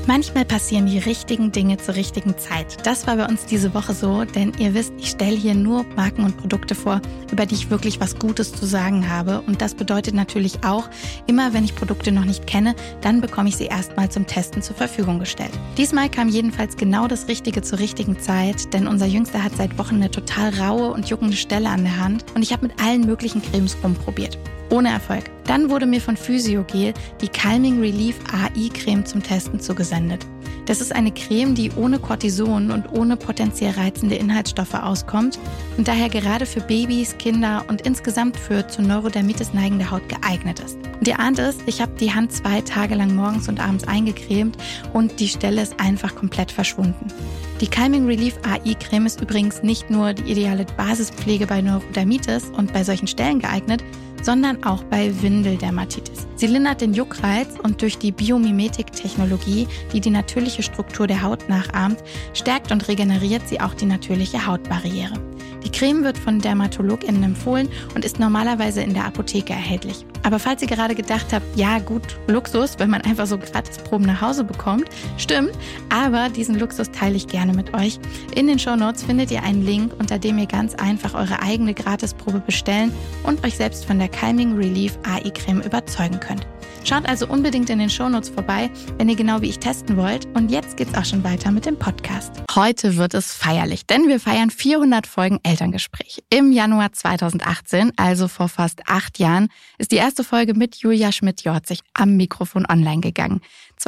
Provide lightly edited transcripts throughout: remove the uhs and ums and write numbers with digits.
Manchmal passieren die richtigen Dinge zur richtigen Zeit. Das war bei uns diese Woche so, denn ihr wisst, ich stelle hier nur Marken und Produkte vor, über die ich wirklich was Gutes zu sagen habe. Und das bedeutet natürlich auch, immer wenn ich Produkte noch nicht kenne, dann bekomme ich sie erstmal zum Testen zur Verfügung gestellt. Diesmal kam jedenfalls genau das Richtige zur richtigen Zeit, denn unser Jüngster hat seit Wochen eine total raue und juckende Stelle an der Hand und ich habe mit allen möglichen Cremes rumprobiert. Ohne Erfolg. Dann wurde mir von Physiogel die Calming Relief AI-Creme zum Testen zugesendet. Das ist eine Creme, die ohne Cortison und ohne potenziell reizende Inhaltsstoffe auskommt und daher gerade für Babys, Kinder und insgesamt für zur Neurodermitis neigende Haut geeignet ist. Und ihr ahnt es, ich habe die Hand 2 Tage lang morgens und abends eingecremt und die Stelle ist einfach komplett verschwunden. Die Calming Relief AI-Creme ist übrigens nicht nur die ideale Basispflege bei Neurodermitis und bei solchen Stellen geeignet, sondern auch bei Windeldermatitis. Sie lindert den Juckreiz und durch die Biomimetik-Technologie, die die natürliche Struktur der Haut nachahmt, stärkt und regeneriert sie auch die natürliche Hautbarriere. Die Creme wird von DermatologInnen empfohlen und ist normalerweise in der Apotheke erhältlich. Aber falls ihr gerade gedacht habt, ja gut, Luxus, wenn man einfach so Gratisproben nach Hause bekommt, stimmt, aber diesen Luxus teile ich gerne mit euch. In den Shownotes findet ihr einen Link, unter dem ihr ganz einfach eure eigene Gratisprobe bestellen und euch selbst von der Calming Relief AI-Creme überzeugen könnt. Schaut also unbedingt in den Shownotes vorbei, wenn ihr genau wie ich testen wollt. Und jetzt geht's auch schon weiter mit dem Podcast. Heute wird es feierlich, denn wir feiern 400 Folgen Elterngespräch. Im Januar 2018, also vor fast 8 Jahren, ist die erste Folge mit Julia Schmidt-Jorzig am Mikrofon online gegangen.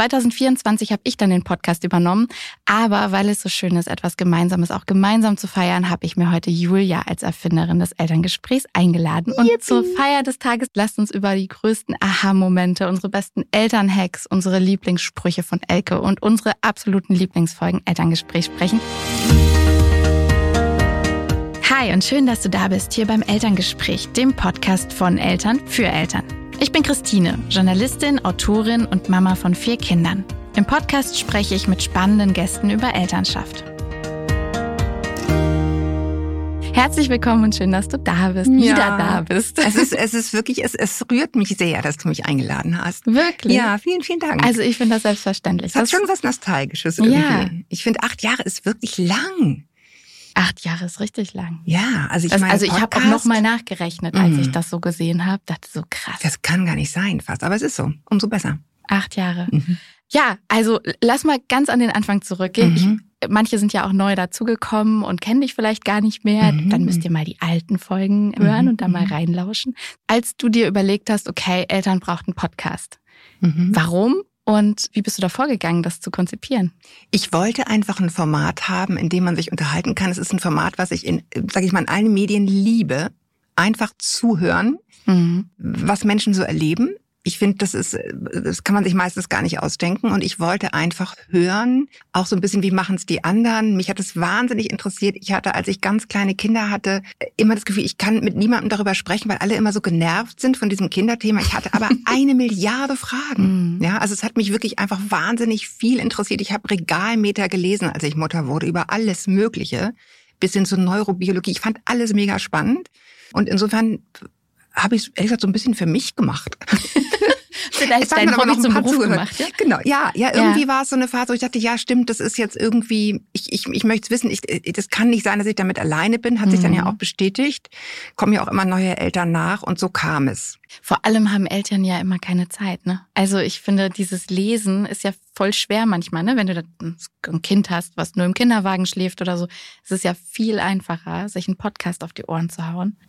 2024 habe ich dann den Podcast übernommen, aber weil es so schön ist, etwas Gemeinsames auch gemeinsam zu feiern, habe ich mir heute Julia als Erfinderin des Elterngesprächs eingeladen. Und zur Feier des Tages lasst uns über die größten Aha-Momente, unsere besten Elternhacks, unsere Lieblingssprüche von Elke und unsere absoluten Lieblingsfolgen Elterngespräch sprechen. Hi und schön, dass du da bist, hier beim Elterngespräch, dem Podcast von Eltern für Eltern. Ich bin Christine, Journalistin, Autorin und Mama von 4 Kindern. Im Podcast spreche ich mit spannenden Gästen über Elternschaft. Herzlich willkommen und schön, dass du da bist, wieder da bist. Es ist wirklich, es rührt mich sehr, dass du mich eingeladen hast. Wirklich? Ja, vielen, vielen Dank. Also ich finde das selbstverständlich. Es hat schon was Nostalgisches irgendwie. Ja. Ich finde, 8 Jahre ist wirklich lang. 8 Jahre ist richtig lang. Ja, also ich habe auch nochmal nachgerechnet, als ich das so gesehen habe. Dachte so krass. Das kann gar nicht sein fast, aber es ist so. Umso besser. 8 Jahre. Ja, also lass mal ganz an den Anfang zurückgehen. Manche sind ja auch neu dazugekommen und kennen dich vielleicht gar nicht mehr. Dann müsst ihr mal die alten Folgen hören und da mal reinlauschen. Als du dir überlegt hast, okay, Eltern brauchen einen Podcast. Warum? Und wie bist du da vorgegangen, das zu konzipieren? Ich wollte einfach ein Format haben, in dem man sich unterhalten kann. Es ist ein Format, was ich in allen Medien liebe. Einfach zuhören, was Menschen so erleben. Ich finde, das kann man sich meistens gar nicht ausdenken. Und ich wollte einfach hören, auch so ein bisschen, wie machen es die anderen. Mich hat es wahnsinnig interessiert. Ich hatte, als ich ganz kleine Kinder hatte, immer das Gefühl, ich kann mit niemandem darüber sprechen, weil alle immer so genervt sind von diesem Kinderthema. Ich hatte aber 1 Milliarde Fragen. Ja, also es hat mich wirklich einfach wahnsinnig viel interessiert. Ich habe Regalmeter gelesen, als ich Mutter wurde, über alles Mögliche, bis hin zur Neurobiologie. Ich fand alles mega spannend. Und insofern habe ich es, ehrlich gesagt, so ein bisschen für mich gemacht. Vielleicht dein Hobby zum Beruf gemacht. Ja? Genau, ja, irgendwie war es so eine Phase, wo ich dachte, ja stimmt, das ist jetzt irgendwie, ich möchte es wissen, das kann nicht sein, dass ich damit alleine bin, hat sich dann ja auch bestätigt, kommen ja auch immer neue Eltern nach und so kam es. Vor allem haben Eltern ja immer keine Zeit, ne? Also ich finde, dieses Lesen ist ja voll schwer manchmal, ne? Wenn du ein Kind hast, was nur im Kinderwagen schläft oder so, es ist ja viel einfacher, sich einen Podcast auf die Ohren zu hauen,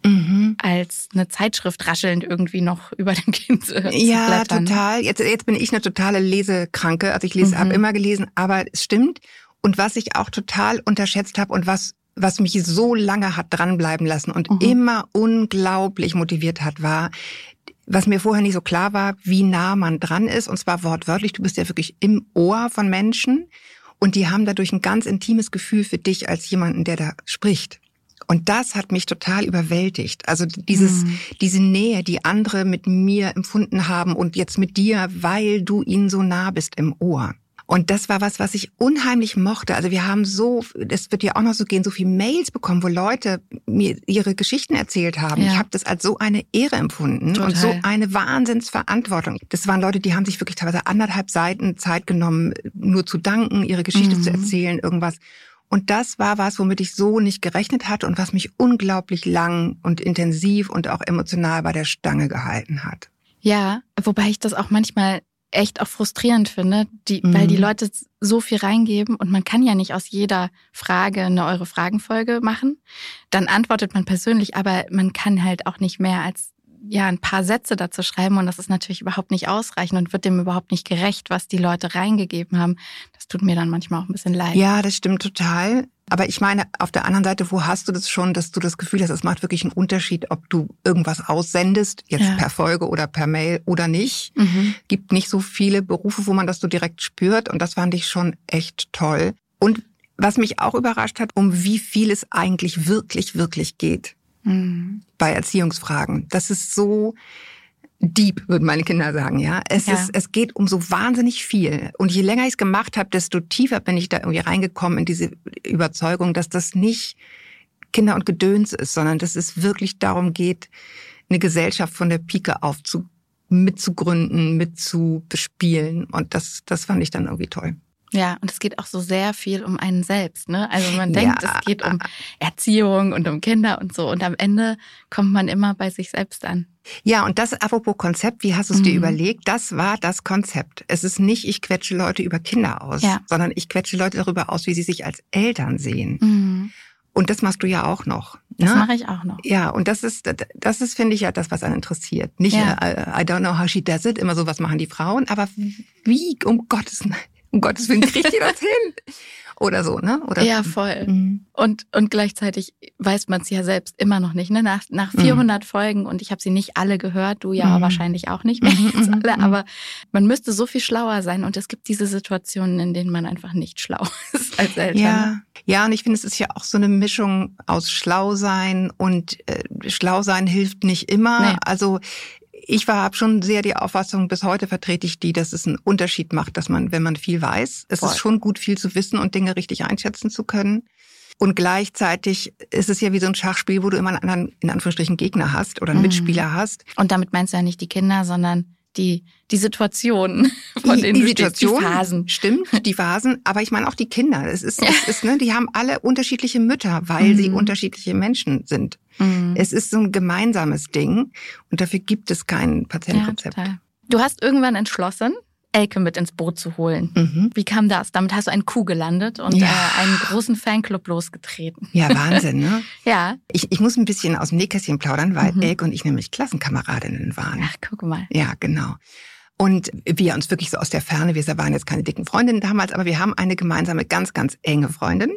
als eine Zeitschrift raschelnd irgendwie noch über dem Kind zu blättern. Ja, total. Jetzt bin ich eine totale Lesekranke, also ich habe immer gelesen, aber es stimmt. Und was ich auch total unterschätzt habe und was mich so lange hat dranbleiben lassen und immer unglaublich motiviert hat, war, was mir vorher nicht so klar war, wie nah man dran ist. Und zwar wortwörtlich, du bist ja wirklich im Ohr von Menschen und die haben dadurch ein ganz intimes Gefühl für dich als jemanden, der da spricht. Und das hat mich total überwältigt. Also diese Nähe, die andere mit mir empfunden haben und jetzt mit dir, weil du ihnen so nah bist im Ohr. Und das war was ich unheimlich mochte. Also wir haben das wird ja auch noch so gehen, so viele Mails bekommen, wo Leute mir ihre Geschichten erzählt haben. Ja. Ich habe das als so eine Ehre empfunden. Total. Und so eine Wahnsinnsverantwortung. Das waren Leute, die haben sich wirklich teilweise 1,5 Seiten Zeit genommen, nur zu danken, ihre Geschichte zu erzählen, irgendwas. Und das war was, womit ich so nicht gerechnet hatte und was mich unglaublich lang und intensiv und auch emotional bei der Stange gehalten hat. Ja, wobei ich das auch manchmal echt auch frustrierend finde, weil die Leute so viel reingeben und man kann ja nicht aus jeder Frage eine Eure-Fragen-Folge machen. Dann antwortet man persönlich, aber man kann halt auch nicht mehr als ein paar Sätze dazu schreiben und das ist natürlich überhaupt nicht ausreichend und wird dem überhaupt nicht gerecht, was die Leute reingegeben haben. Das tut mir dann manchmal auch ein bisschen leid. Ja, das stimmt total. Aber ich meine, auf der anderen Seite, wo hast du das schon, dass du das Gefühl hast, es macht wirklich einen Unterschied, ob du irgendwas aussendest, jetzt per Folge oder per Mail oder nicht. Gibt nicht so viele Berufe, wo man das so direkt spürt und das fand ich schon echt toll. Und was mich auch überrascht hat, um wie viel es eigentlich wirklich, wirklich geht bei Erziehungsfragen. Das ist so deep, würden meine Kinder sagen, ja. Es geht um so wahnsinnig viel. Und je länger ich es gemacht habe, desto tiefer bin ich da irgendwie reingekommen in diese Überzeugung, dass das nicht Kinder und Gedöns ist, sondern dass es wirklich darum geht, eine Gesellschaft von der Pike auf mitzugründen, mitzubespielen. Und das fand ich dann irgendwie toll. Ja, und es geht auch so sehr viel um einen selbst, ne? Also man denkt, es geht um Erziehung und um Kinder und so. Und am Ende kommt man immer bei sich selbst an. Ja, und das, apropos Konzept, wie hast du es dir überlegt? Das war das Konzept. Es ist nicht, ich quetsche Leute über Kinder aus, sondern ich quetsche Leute darüber aus, wie sie sich als Eltern sehen. Und das machst du ja auch noch. Ne? Das mache ich auch noch. Ja, und das ist, finde ich ja das, was einen interessiert. Nicht, I don't know how she does it, immer so, was machen die Frauen, aber wie, um Gottes Willen, kriegt ihr das hin? Oder so, ne? Oder ja, voll. Und gleichzeitig weiß man es ja selbst immer noch nicht, ne? Nach 400 Folgen und ich habe sie nicht alle gehört, du ja wahrscheinlich auch nicht mehr jetzt alle, aber man müsste so viel schlauer sein und es gibt diese Situationen, in denen man einfach nicht schlau ist als Eltern. Ja, und ich finde, es ist ja auch so eine Mischung aus schlau sein und schlau sein hilft nicht immer. Nee. Also ich habe schon sehr die Auffassung, bis heute vertrete ich die, dass es einen Unterschied macht, dass man, wenn man viel weiß, es ist schon gut, viel zu wissen und Dinge richtig einschätzen zu können. Und gleichzeitig ist es ja wie so ein Schachspiel, wo du immer einen anderen, in Anführungsstrichen, Gegner hast oder einen Mitspieler hast. Und damit meinst du ja nicht die Kinder, sondern die Situationen, von denen du stehst, die Phasen. Stimmt, die Phasen. Aber ich meine auch die Kinder. Es ist, ne, die haben alle unterschiedliche Mütter, weil sie unterschiedliche Menschen sind. Es ist so ein gemeinsames Ding und dafür gibt es kein Patientenrezept. Ja, du hast irgendwann entschlossen, Elke mit ins Boot zu holen. Wie kam das? Damit hast du einen Coup gelandet und einen großen Fanclub losgetreten. Ja, Wahnsinn, ne? Ja. Ich muss ein bisschen aus dem Nähkästchen plaudern, weil Elke und ich nämlich Klassenkameradinnen waren. Ach, guck mal. Ja, genau. Und wir uns wirklich so aus der Ferne, wir waren jetzt keine dicken Freundinnen damals, aber wir haben eine gemeinsame, ganz, ganz enge Freundin.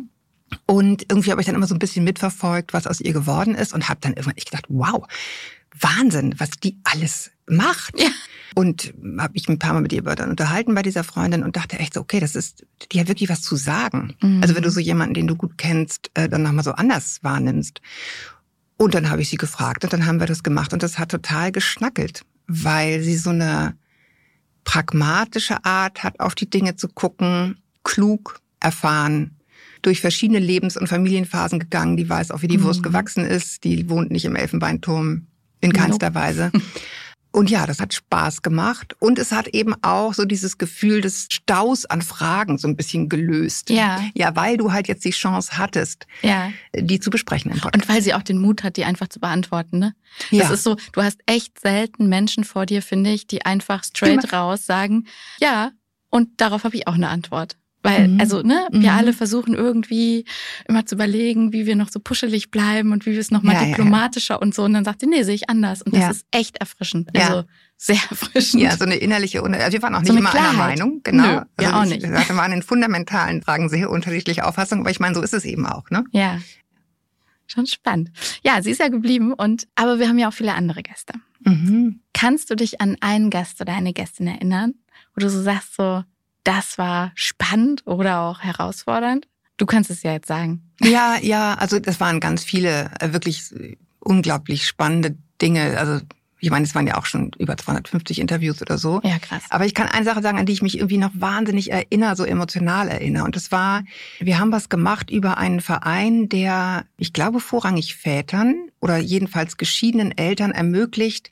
Und irgendwie habe ich dann immer so ein bisschen mitverfolgt, was aus ihr geworden ist und habe dann irgendwann gedacht, wow, Wahnsinn, was die alles macht. Ja. Und habe mich ein paar Mal mit ihr dann unterhalten bei dieser Freundin und dachte echt so, okay, die hat wirklich was zu sagen. Also wenn du so jemanden, den du gut kennst, dann nochmal so anders wahrnimmst. Und dann habe ich sie gefragt und dann haben wir das gemacht und das hat total geschnackelt, weil sie so eine pragmatische Art hat, auf die Dinge zu gucken, klug, erfahren, durch verschiedene Lebens- und Familienphasen gegangen. Die weiß auch, wie die Wurst gewachsen ist. Die wohnt nicht im Elfenbeinturm in keinster Weise. Und ja, das hat Spaß gemacht. Und es hat eben auch so dieses Gefühl des Staus an Fragen so ein bisschen gelöst. Ja. Ja, weil du halt jetzt die Chance hattest, die zu besprechen im Podcast. Und weil sie auch den Mut hat, die einfach zu beantworten, ne? Ja. Das ist so, du hast echt selten Menschen vor dir, finde ich, die einfach straight raus sagen, ja, und darauf habe ich auch eine Antwort. Weil, also, ne, wir alle versuchen irgendwie immer zu überlegen, wie wir noch so puschelig bleiben und wie wir es noch mal diplomatischer und so. Und dann sagt sie, nee, sehe ich anders. Und das ist echt erfrischend. Also, sehr erfrischend. Ja, so eine innerliche, also wir waren auch nicht so immer einer Meinung. Genau. Nö, also auch nicht. Wir waren in fundamentalen Fragen sehr unterschiedliche Auffassungen. Aber ich meine, so ist es eben auch, ne? Ja. Schon spannend. Ja, sie ist ja geblieben aber wir haben ja auch viele andere Gäste. Kannst du dich an einen Gast oder eine Gästin erinnern, wo du so sagst, so, das war spannend oder auch herausfordernd? Du kannst es ja jetzt sagen. Ja, also das waren ganz viele wirklich unglaublich spannende Dinge. Also Ich meine, es waren ja auch schon über 250 Interviews oder so. Ja, krass. Aber ich kann eine Sache sagen, an die ich mich irgendwie noch wahnsinnig erinnere, so emotional erinnere. Und das war, wir haben was gemacht über einen Verein, der, ich glaube, vorrangig Vätern oder jedenfalls geschiedenen Eltern ermöglicht,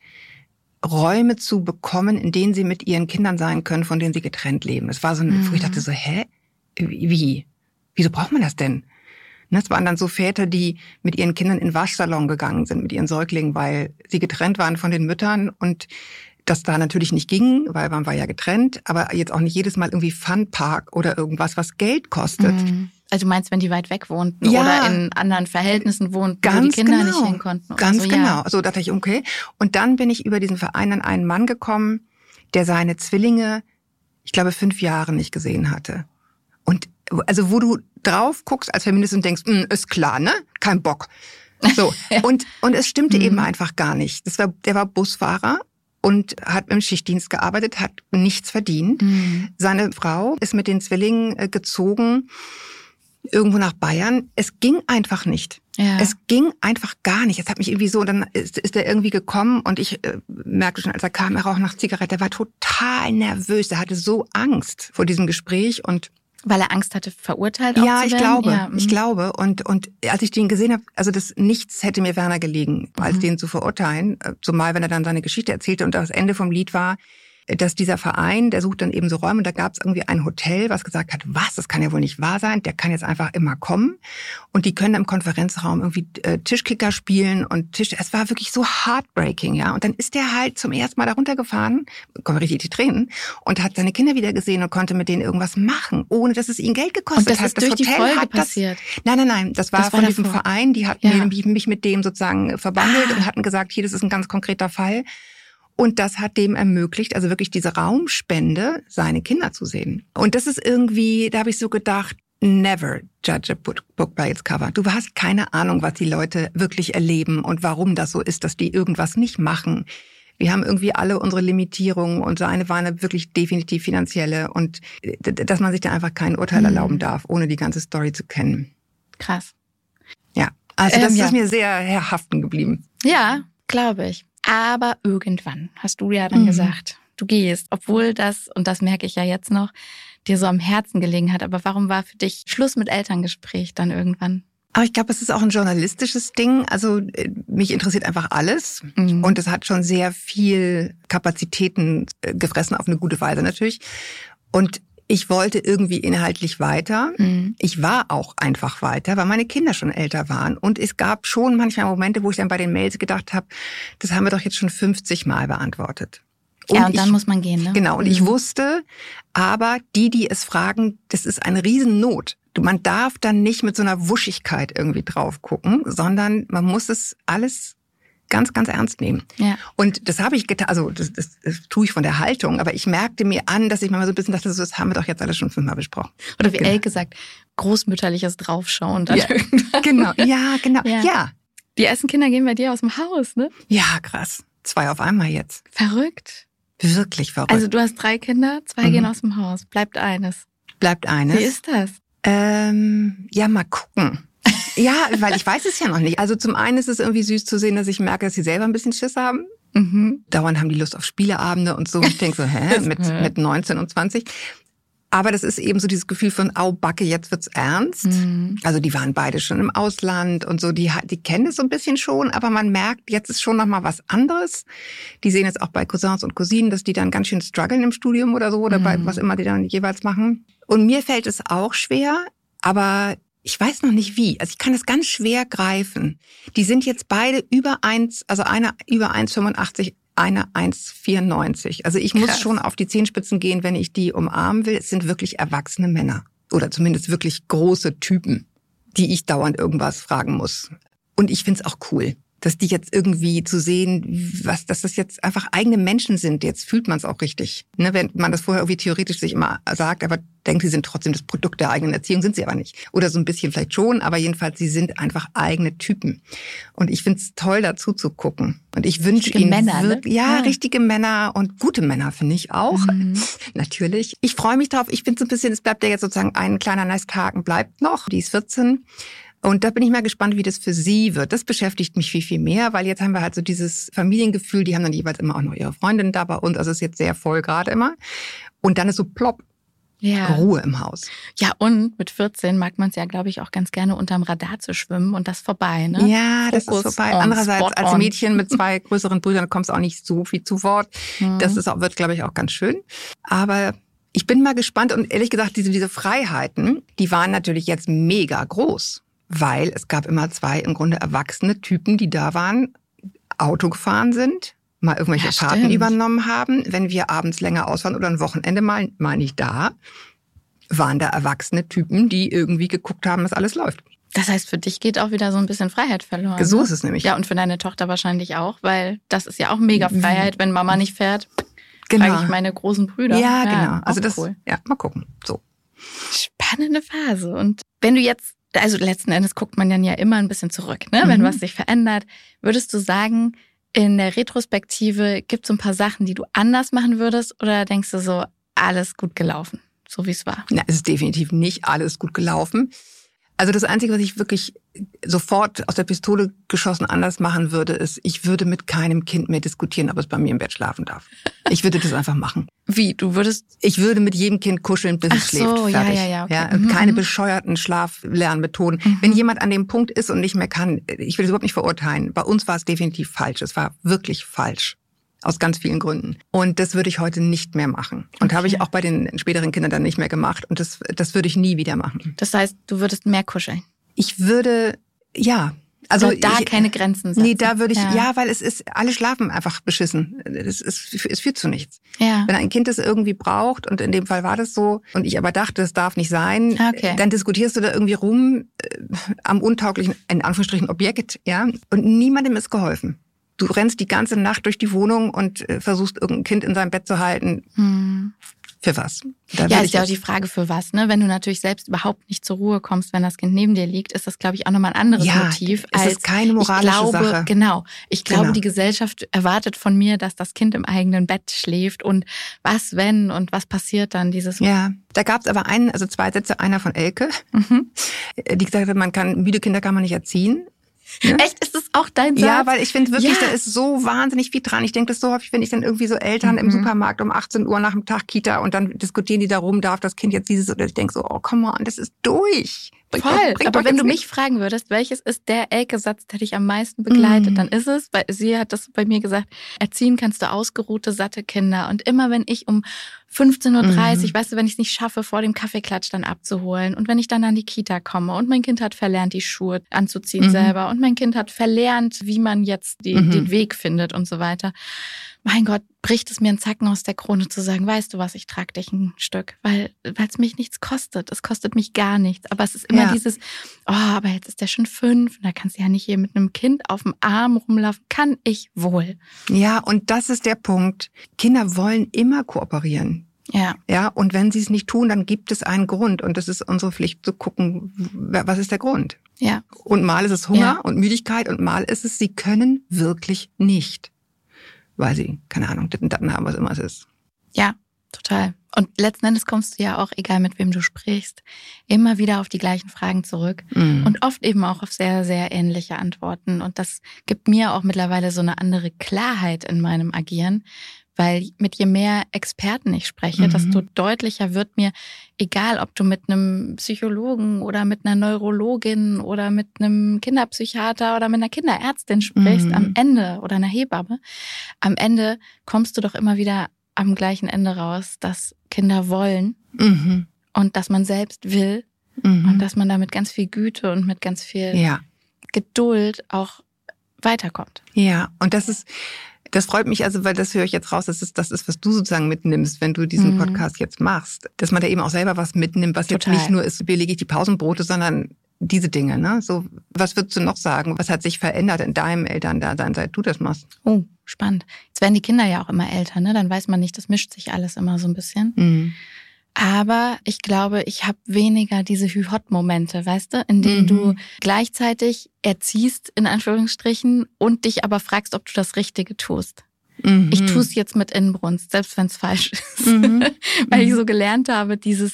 Räume zu bekommen, in denen sie mit ihren Kindern sein können, von denen sie getrennt leben. Das war so ein, wo ich dachte so, wie? Wieso braucht man das denn? Es waren dann so Väter, die mit ihren Kindern in den Waschsalon gegangen sind, mit ihren Säuglingen, weil sie getrennt waren von den Müttern und das da natürlich nicht ging, weil man war ja getrennt, aber jetzt auch nicht jedes Mal irgendwie Funpark oder irgendwas, was Geld kostet. Also du meinst, wenn die weit weg wohnten oder in anderen Verhältnissen wohnten, wo die Kinder nicht hin konnten? Ganz so, genau. So dachte ich, okay. Und dann bin ich über diesen Verein an einen Mann gekommen, der seine Zwillinge, ich glaube, 5 Jahre nicht gesehen hatte. Und also wo du drauf guckst als Feminist und denkst, ist klar, ne? Kein Bock. So. Und es stimmte eben einfach gar nicht. Der war Busfahrer und hat im Schichtdienst gearbeitet, hat nichts verdient. Seine Frau ist mit den Zwillingen gezogen irgendwo nach Bayern. Es ging einfach nicht. Ja. Es ging einfach gar nicht. Es hat mich irgendwie so, dann ist er irgendwie gekommen und ich merkte schon, als er kam, er rauchte nach Zigarette, er war total nervös. Er hatte so Angst vor diesem Gespräch und weil er Angst hatte, verurteilt auch zu werden? Ich glaube. Und als ich den gesehen habe, also nichts hätte mir ferner gelegen, als den zu verurteilen. Zumal, wenn er dann seine Geschichte erzählte und das Ende vom Lied war, dass dieser Verein, der sucht dann eben so Räume und da gab es irgendwie ein Hotel, was gesagt hat, das kann ja wohl nicht wahr sein, der kann jetzt einfach immer kommen und die können im Konferenzraum irgendwie Tischkicker spielen und es war wirklich so heartbreaking, ja. Und dann ist der halt zum ersten Mal da runtergefahren, kommen richtig die Tränen und hat seine Kinder wieder gesehen und konnte mit denen irgendwas machen, ohne dass es ihn Geld gekostet hat. Und das ist durch die Folge passiert? Nein, das war von diesem Verein, die hatten mich mit dem sozusagen verbandelt und hatten gesagt, hier, das ist ein ganz konkreter Fall. Und das hat dem ermöglicht, also wirklich diese Raumspende, seine Kinder zu sehen. Und das ist irgendwie, da habe ich so gedacht, never judge a book by its cover. Du hast keine Ahnung, was die Leute wirklich erleben und warum das so ist, dass die irgendwas nicht machen. Wir haben irgendwie alle unsere Limitierungen und seine waren eine wirklich definitiv finanzielle und dass man sich da einfach kein Urteil erlauben darf, ohne die ganze Story zu kennen. Krass. Ja, also das ist mir sehr haften geblieben. Ja, glaube ich. Aber irgendwann hast du ja dann gesagt, du gehst, obwohl das, und das merke ich ja jetzt noch, dir so am Herzen gelegen hat. Aber warum war für dich Schluss mit Elterngespräch dann irgendwann? Aber ich glaube, es ist auch ein journalistisches Ding. Also mich interessiert einfach alles. Und es hat schon sehr viel Kapazitäten gefressen, auf eine gute Weise natürlich. Und ich wollte irgendwie inhaltlich weiter. Ich war auch einfach weiter, weil meine Kinder schon älter waren. Und es gab schon manchmal Momente, wo ich dann bei den Mails gedacht habe, das haben wir doch jetzt schon 50 Mal beantwortet. Und dann muss man gehen, ne? Genau, und ich wusste, aber die es fragen, das ist eine Riesennot. Man darf dann nicht mit so einer Wuschigkeit irgendwie drauf gucken, sondern man muss es alles ganz, ganz ernst nehmen. Ja. Und das habe ich getan, also das tue ich von der Haltung, aber ich merkte mir an, dass ich mir mal so ein bisschen dachte, das haben wir doch jetzt alles schon 5-mal besprochen. Oder wie Elke sagt, großmütterliches Draufschauen. Dann genau, genau. Ja. Die ersten Kinder gehen bei dir aus dem Haus, ne? Ja, krass. 2 auf einmal jetzt. Verrückt. Wirklich verrückt. Also du hast 3 Kinder, 2 gehen aus dem Haus. Bleibt eines. Wie ist das? Ja, mal gucken. Ja, weil ich weiß es ja noch nicht. Also zum einen ist es irgendwie süß zu sehen, dass ich merke, dass sie selber ein bisschen Schiss haben. Dauernd haben die Lust auf Spieleabende und so. Und ich denke so, mit 19 und 20. Aber das ist eben so dieses Gefühl von, au Backe, jetzt wird's ernst. Also die waren beide schon im Ausland und so, die kennen es so ein bisschen schon, aber man merkt, jetzt ist schon nochmal was anderes. Die sehen jetzt auch bei Cousins und Cousinen, dass die dann ganz schön strugglen im Studium oder so, oder bei was immer die dann jeweils machen. Und mir fällt es auch schwer, aber ich weiß noch nicht wie. Also ich kann es ganz schwer greifen. Die sind jetzt beide über 1, also einer über 1,85, einer 1,94. Also ich muss schon auf die Zehenspitzen gehen, wenn ich die umarmen will. Es sind wirklich erwachsene Männer. Oder zumindest wirklich große Typen, die ich dauernd irgendwas fragen muss. Und ich find's auch cool, dass die jetzt irgendwie zu sehen, dass das jetzt einfach eigene Menschen sind. Jetzt fühlt man es auch richtig. Ne, wenn man das vorher irgendwie theoretisch sich immer sagt, aber denkt, sie sind trotzdem das Produkt der eigenen Erziehung, sind sie aber nicht. Oder so ein bisschen vielleicht schon, aber jedenfalls, sie sind einfach eigene Typen. Und ich find's toll, dazu zu gucken. Und ich wünsche ihnen Männer, ne? Ja, richtige Männer und gute Männer finde ich auch. Natürlich. Ich freue mich drauf. Ich finde so ein bisschen, es bleibt ja jetzt sozusagen ein kleiner Nesthaken bleibt noch. Die ist 14. Und da bin ich mal gespannt, wie das für sie wird. Das beschäftigt mich viel, viel mehr, weil jetzt haben wir halt so dieses Familiengefühl, die haben dann jeweils immer auch noch ihre Freundin da bei uns, also es ist jetzt sehr voll gerade immer. Und dann ist so plopp, Ruhe im Haus. Ja, und mit 14 mag man es ja, glaube ich, auch ganz gerne unterm Radar zu schwimmen und das vorbei, ne? Ja, das ist vorbei. Andererseits als Mädchen mit 2 größeren Brüdern kommst du auch nicht so viel zu Wort. Das ist auch, wird, glaube ich, auch ganz schön. Aber ich bin mal gespannt und ehrlich gesagt, diese Freiheiten, die waren natürlich jetzt mega groß, weil es gab immer 2 im Grunde erwachsene Typen, die da waren, Auto gefahren sind, mal irgendwelche Fahrten übernommen haben. Wenn wir abends länger ausfahren oder ein Wochenende mal nicht da, waren da erwachsene Typen, die irgendwie geguckt haben, dass alles läuft. Das heißt, für dich geht auch wieder so ein bisschen Freiheit verloren. So ist es nämlich. Ja, und für deine Tochter wahrscheinlich auch, weil das ist ja auch mega Freiheit, wenn Mama nicht fährt. Genau. Frage ich meine großen Brüder. Ja, genau. Also das, cool. Ja, mal gucken. So. Spannende Phase. Und wenn du jetzt, also letzten Endes guckt man dann ja immer ein bisschen zurück, ne? Wenn was sich verändert, würdest du sagen, in der Retrospektive gibt es so ein paar Sachen, die du anders machen würdest, oder denkst du so, alles gut gelaufen, so wie es war? Na, es ist definitiv nicht alles gut gelaufen. Also das Einzige, was ich wirklich sofort aus der Pistole geschossen anders machen würde, ist, ich würde mit keinem Kind mehr diskutieren, ob es bei mir im Bett schlafen darf. Ich würde das einfach machen. Wie? Du würdest? Ich würde mit jedem Kind kuscheln, bis es schläft. So, fertig. Ja, okay. Ja, keine bescheuerten Schlaflernmethoden. Wenn jemand an dem Punkt ist und nicht mehr kann, ich will es überhaupt nicht verurteilen. Bei uns war es definitiv falsch. Es war wirklich falsch. Aus ganz vielen Gründen. Und das würde ich heute nicht mehr machen. Und habe ich auch bei den späteren Kindern dann nicht mehr gemacht. Und das würde ich nie wieder machen. Das heißt, du würdest mehr kuscheln? Ich würde, ja. Also da keine Grenzen setzen. Nee, da würde ich, weil es ist, alle schlafen einfach beschissen. Es führt zu nichts. Ja. Wenn ein Kind das irgendwie braucht, und in dem Fall war das so, und ich aber dachte, das darf nicht sein, dann diskutierst du da irgendwie rum am untauglichen, in Anführungsstrichen, Objekt, ja. Und niemandem ist geholfen. Du rennst die ganze Nacht durch die Wohnung und versuchst, irgendein Kind in seinem Bett zu halten. Für was? Ja, ist ja auch die Frage, für was, ne? Wenn du natürlich selbst überhaupt nicht zur Ruhe kommst, wenn das Kind neben dir liegt, ist das, glaube ich, auch nochmal ein anderes Motiv. Es ist keine moralische Sache. Genau. Ich glaube, die Gesellschaft erwartet von mir, dass das Kind im eigenen Bett schläft, und was, wenn, und was passiert dann, dieses... Ja, da gab es aber 2 Sätze, einer von Elke, die gesagt hat, müde Kinder kann man nicht erziehen. Ja? Echt? Ist das auch dein Satz? Ja, weil ich finde wirklich, da ist so wahnsinnig viel dran. Ich denke das so häufig, wenn ich dann irgendwie so Eltern im Supermarkt um 18 Uhr nach dem Tag Kita, und dann diskutieren die darum, darf das Kind jetzt dieses, oder ich denke so, oh, come on, das ist durch. Voll. Aber wenn du mich fragen würdest, welches ist der Elke-Satz, der dich am meisten begleitet, dann ist es, weil sie hat das bei mir gesagt, erziehen kannst du ausgeruhte, satte Kinder. Und immer wenn ich um 15.30 Uhr, weißt du, wenn ich es nicht schaffe, vor dem Kaffeeklatsch dann abzuholen, und wenn ich dann an die Kita komme und mein Kind hat verlernt, die Schuhe anzuziehen selber, und mein Kind hat verlernt, wie man jetzt den Weg findet und so weiter. Mein Gott, bricht es mir einen Zacken aus der Krone zu sagen, weißt du was, ich trage dich ein Stück, weil es mich nichts kostet. Es kostet mich gar nichts. Aber es ist immer dieses, aber jetzt ist der schon 5, und da kannst du ja nicht hier mit einem Kind auf dem Arm rumlaufen. Kann ich wohl. Ja, und das ist der Punkt. Kinder wollen immer kooperieren. Ja. Ja, und wenn sie es nicht tun, dann gibt es einen Grund. Und das ist unsere Pflicht, zu gucken, was ist der Grund. Ja. Und mal ist es Hunger und Müdigkeit, und mal ist es, sie können wirklich nicht. Weil sie, keine Ahnung, Daten haben, was immer es ist. Ja, total. Und letzten Endes kommst du ja auch, egal mit wem du sprichst, immer wieder auf die gleichen Fragen zurück. Und oft eben auch auf sehr, sehr ähnliche Antworten. Und das gibt mir auch mittlerweile so eine andere Klarheit in meinem Agieren. Weil mit je mehr Experten ich spreche, desto deutlicher wird mir, egal ob du mit einem Psychologen oder mit einer Neurologin oder mit einem Kinderpsychiater oder mit einer Kinderärztin sprichst, am Ende, oder einer Hebamme, am Ende kommst du doch immer wieder am gleichen Ende raus, dass Kinder wollen und dass man selbst will und dass man da mit ganz viel Güte und mit ganz viel Geduld auch weiterkommt. Ja, und das freut mich, also, weil das höre ich jetzt raus, das ist, was du sozusagen mitnimmst, wenn du diesen Podcast jetzt machst. Dass man da eben auch selber was mitnimmt, was jetzt nicht nur ist, belege ich die Pausenbrote, sondern diese Dinge, ne? So, was würdest du noch sagen? Was hat sich verändert in deinem Elterndasein, seit du das machst? Oh, spannend. Jetzt werden die Kinder ja auch immer älter, ne? Dann weiß man nicht, das mischt sich alles immer so ein bisschen. Aber ich glaube, ich habe weniger diese Hü-Hot-Momente, weißt du, in denen du gleichzeitig erziehst, in Anführungsstrichen, und dich aber fragst, ob du das Richtige tust. Ich tue es jetzt mit Inbrunst, selbst wenn es falsch ist. Weil ich so gelernt habe, dieses,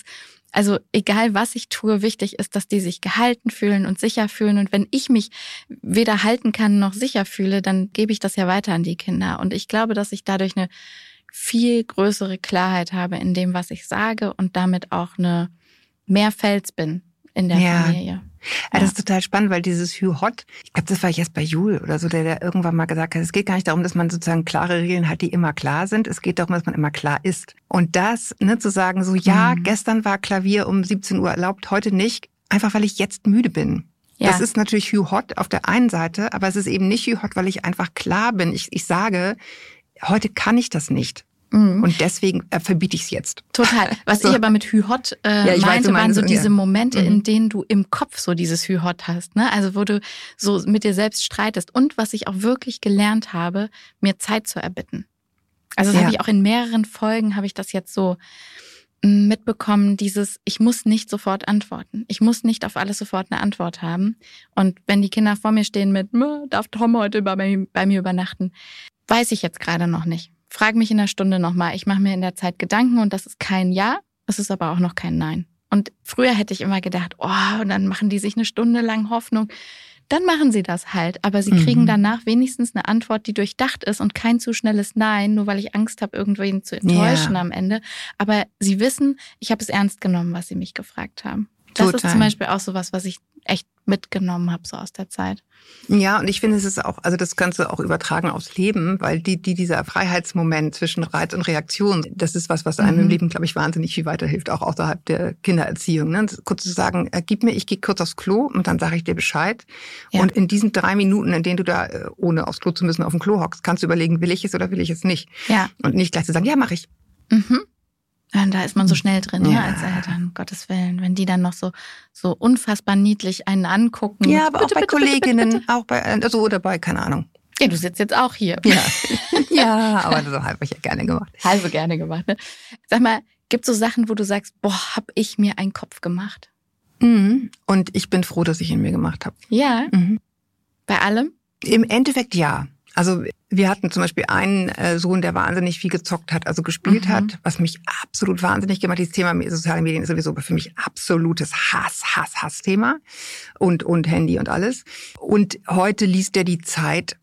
Also egal, was ich tue, wichtig ist, dass die sich gehalten fühlen und sicher fühlen. Und wenn ich mich weder halten kann noch sicher fühle, dann gebe ich das ja weiter an die Kinder. Und ich glaube, dass ich dadurch eine viel größere Klarheit habe in dem, was ich sage und damit auch mehr Fels bin in der Familie. Ja, das ist total spannend, weil dieses Hü-Hot, ich glaube, das war jetzt bei Jul oder so, der irgendwann mal gesagt hat, es geht gar nicht darum, dass man sozusagen klare Regeln hat, die immer klar sind. Es geht darum, dass man immer klar ist. Und das, zu sagen so, gestern war Klavier um 17 Uhr erlaubt, heute nicht, einfach weil ich jetzt müde bin. Ja. Das ist natürlich Hü-Hot auf der einen Seite, aber es ist eben nicht Hü-Hot, weil ich einfach klar bin. Ich sage, heute kann ich das nicht. Und deswegen verbiete ich es jetzt. Total. Was ich aber mit Hü-Hot meinte, waren so diese Momente, in denen du im Kopf so dieses Hü-Hot hast, ne? Also wo du so mit dir selbst streitest. Und was ich auch wirklich gelernt habe, mir Zeit zu erbitten. Also das habe ich auch in mehreren Folgen, habe ich das jetzt so mitbekommen, ich muss nicht sofort antworten. Ich muss nicht auf alles sofort eine Antwort haben. Und wenn die Kinder vor mir stehen mit, darf Tom heute bei mir übernachten, weiß ich jetzt gerade noch nicht. Frag mich in einer Stunde nochmal. Ich mache mir in der Zeit Gedanken und das ist kein Ja, es ist aber auch noch kein Nein. Und früher hätte ich immer gedacht, und dann machen die sich eine Stunde lang Hoffnung. Dann machen sie das halt. Aber sie kriegen danach wenigstens eine Antwort, die durchdacht ist und kein zu schnelles Nein, nur weil ich Angst habe, irgendwen zu enttäuschen am Ende. Aber sie wissen, ich habe es ernst genommen, was sie mich gefragt haben. Das ist zum Beispiel auch sowas, was ich echt mitgenommen habe, so aus der Zeit. Ja, und ich finde, es ist auch, also das kannst du auch übertragen aufs Leben, weil dieser Freiheitsmoment zwischen Reiz und Reaktion, das ist was einem im Leben, glaube ich, wahnsinnig viel weiterhilft, auch außerhalb der Kindererziehung. Ne? Kurz zu sagen, gib mir, ich gehe kurz aufs Klo und dann sage ich dir Bescheid. Ja. Und in diesen 3 Minuten, in denen du da, ohne aufs Klo zu müssen, auf dem Klo hockst, kannst du überlegen, will ich es oder will ich es nicht. Ja. Und nicht gleich zu sagen, ja, mache ich. Und da ist man so schnell drin, als Eltern, um Gottes Willen. Wenn die dann noch so unfassbar niedlich einen angucken. Ja, aber bitte, auch bei Kolleginnen, auch bei, oder bei, keine Ahnung. Ja, du sitzt jetzt auch hier. Ja, ja, aber so habe ich ja gerne gemacht. Also gerne gemacht, ne? Sag mal, gibt's so Sachen, wo du sagst, hab ich mir einen Kopf gemacht? Und ich bin froh, dass ich ihn mir gemacht habe. Ja? Bei allem? Im Endeffekt ja. Also wir hatten zum Beispiel einen Sohn, der wahnsinnig viel gezockt hat, also gespielt hat, was mich absolut wahnsinnig gemacht hat. Dieses Thema soziale Medien ist sowieso für mich absolutes Hass-Thema und Handy und alles. Und heute liest er die Zeit.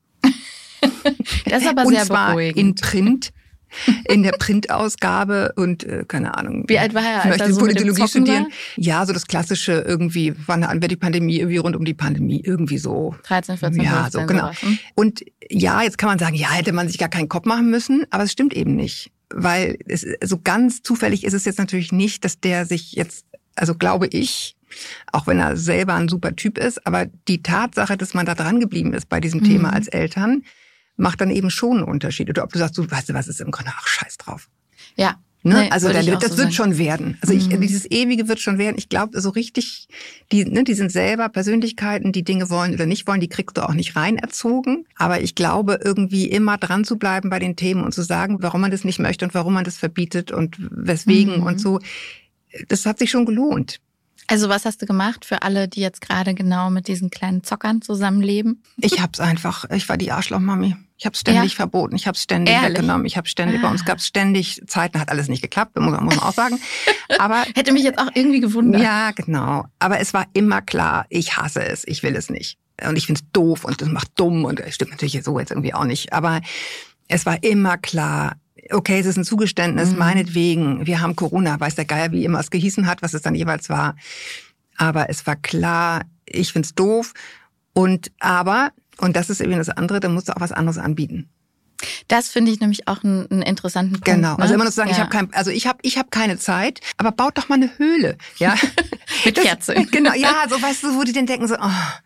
Das ist aber und sehr zwar beruhigend. In Print. In der Printausgabe und keine Ahnung. Wie alt war er, als er so Politologie mit dem studieren? War? Ja, so das klassische irgendwie, wann wird die Pandemie, irgendwie rund um die Pandemie, irgendwie so. 13, 14, ja, 15, so genau. Sowas. Und ja, jetzt kann man sagen, ja, hätte man sich gar keinen Kopf machen müssen, aber es stimmt eben nicht. Weil es so ganz zufällig ist es jetzt natürlich nicht, dass der sich jetzt, also glaube ich, auch wenn er selber ein super Typ ist, aber die Tatsache, dass man da dran geblieben ist bei diesem Thema als Eltern, macht dann eben schon einen Unterschied. Oder ob du sagst, du weißt du was, ist im Grunde, scheiß drauf. Ja. Ne? Nee, also das wird schon werden. Also dieses Ewige wird schon werden. Ich glaube, so richtig, die sind selber Persönlichkeiten, die Dinge wollen oder nicht wollen, die kriegst du auch nicht rein erzogen. Aber ich glaube, irgendwie immer dran zu bleiben bei den Themen und zu sagen, warum man das nicht möchte und warum man das verbietet und weswegen und so, das hat sich schon gelohnt. Also was hast du gemacht für alle, die jetzt gerade genau mit diesen kleinen Zockern zusammenleben? Ich war die Arschlochmami. Ich habe es ständig verboten, ich habe es ständig weggenommen, ich habe ständig, bei uns gab es ständig Zeiten, hat alles nicht geklappt, muss man auch sagen. Aber hätte mich jetzt auch irgendwie gewundert. Ja, genau. Aber es war immer klar, ich hasse es, ich will es nicht. Und ich finde es doof und das macht dumm und das stimmt natürlich so jetzt irgendwie auch nicht. Aber es war immer klar, okay, es ist ein Zugeständnis, meinetwegen, wir haben Corona, weiß der Geier, wie immer es gehießen hat, was es dann jeweils war. Aber es war klar, ich find's doof. Und das ist eben das andere, da musst du auch was anderes anbieten. Das finde ich nämlich auch einen interessanten Punkt. Genau, also immer nur zu sagen, ja. ich habe keine Zeit, aber baut doch mal eine Höhle, ja. Mit Kerze. Genau, ja, so weißt du, wo die dann denken so,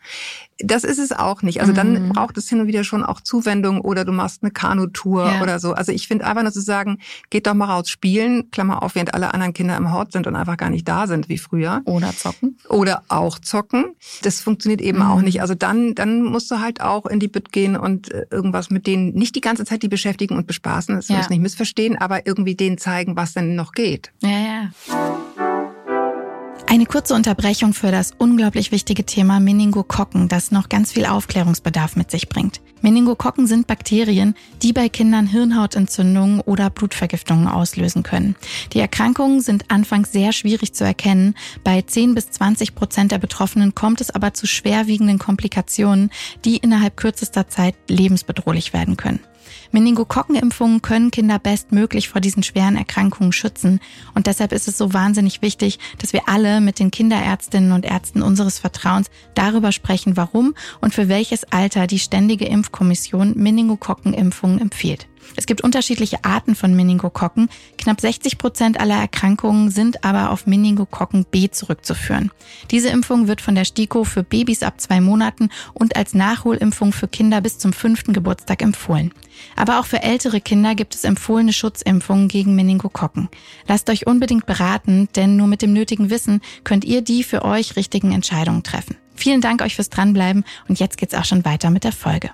das ist es auch nicht. Also dann braucht es hin und wieder schon auch Zuwendung oder du machst eine Kanutour oder so. Also ich finde einfach nur zu sagen, geht doch mal raus spielen, Klammer auf, während alle anderen Kinder im Hort sind und einfach gar nicht da sind wie früher. Oder zocken. Oder auch zocken. Das funktioniert eben auch nicht. Also dann musst du halt auch in die Bütt gehen und irgendwas mit denen, nicht die ganze Zeit die beschäftigen und bespaßen, das muss ich nicht missverstehen, aber irgendwie denen zeigen, was denn noch geht. Ja, ja. Eine kurze Unterbrechung für das unglaublich wichtige Thema Meningokokken, das noch ganz viel Aufklärungsbedarf mit sich bringt. Meningokokken sind Bakterien, die bei Kindern Hirnhautentzündungen oder Blutvergiftungen auslösen können. Die Erkrankungen sind anfangs sehr schwierig zu erkennen. Bei 10-20% der Betroffenen kommt es aber zu schwerwiegenden Komplikationen, die innerhalb kürzester Zeit lebensbedrohlich werden können. Meningokokkenimpfungen können Kinder bestmöglich vor diesen schweren Erkrankungen schützen. Und deshalb ist es so wahnsinnig wichtig, dass wir alle mit den Kinderärztinnen und Ärzten unseres Vertrauens darüber sprechen, warum und für welches Alter die Ständige Impfkommission Meningokokkenimpfungen empfiehlt. Es gibt unterschiedliche Arten von Meningokokken. Knapp 60% aller Erkrankungen sind aber auf Meningokokken B zurückzuführen. Diese Impfung wird von der STIKO für Babys ab 2 Monaten und als Nachholimpfung für Kinder bis zum 5. Geburtstag empfohlen. Aber auch für ältere Kinder gibt es empfohlene Schutzimpfungen gegen Meningokokken. Lasst euch unbedingt beraten, denn nur mit dem nötigen Wissen könnt ihr die für euch richtigen Entscheidungen treffen. Vielen Dank euch fürs Dranbleiben und jetzt geht's auch schon weiter mit der Folge.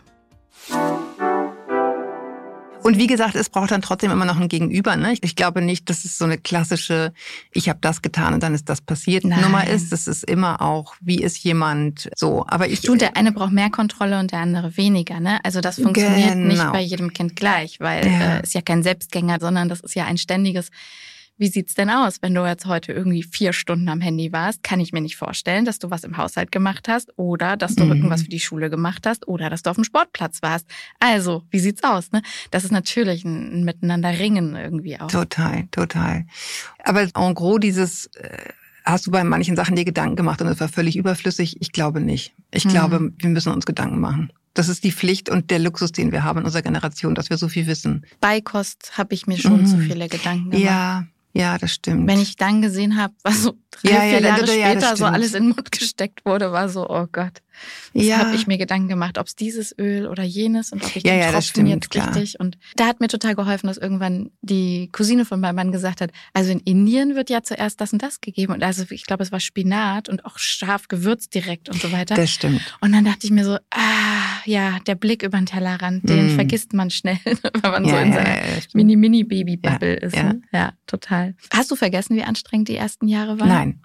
Und wie gesagt, es braucht dann trotzdem immer noch ein Gegenüber. Ne? Ich glaube nicht, dass es so eine klassische, ich habe das getan und dann ist das passiert Nummer ist. Das ist immer auch, wie ist jemand so. Aber der eine braucht mehr Kontrolle und der andere weniger. Ne? Also das funktioniert nicht bei jedem Kind gleich, weil es ist ja kein Selbstgänger, sondern das ist ja ein ständiges. Wie sieht's denn aus, wenn du jetzt heute irgendwie 4 Stunden am Handy warst? Kann ich mir nicht vorstellen, dass du was im Haushalt gemacht hast oder dass du irgendwas für die Schule gemacht hast oder dass du auf dem Sportplatz warst. Also, wie sieht's aus? Ne? Das ist natürlich ein Miteinander-Ringen irgendwie auch. Total. Aber en gros dieses, hast du bei manchen Sachen dir Gedanken gemacht und es war völlig überflüssig? Ich glaube nicht. Ich glaube, wir müssen uns Gedanken machen. Das ist die Pflicht und der Luxus, den wir haben in unserer Generation, dass wir so viel wissen. Beikost habe ich mir schon zu viele Gedanken gemacht. Ja, das stimmt. Wenn ich dann gesehen habe, was so 3-4 Jahre später so alles in den Mund gesteckt wurde, war so, oh Gott. Das habe ich mir Gedanken gemacht, ob es dieses Öl oder jenes und ob ich den Tropfen jetzt richtig. Und da hat mir total geholfen, dass irgendwann die Cousine von meinem Mann gesagt hat, also in Indien wird ja zuerst das und das gegeben. Und also ich glaube, es war Spinat und auch scharf gewürzt direkt und so weiter. Das stimmt. Und dann dachte ich mir so, der Blick über den Tellerrand, den vergisst man schnell, wenn man so in seiner Mini-Baby-Bubble ist. Ne? Ja, total. Hast du vergessen, wie anstrengend die ersten Jahre waren? Nein.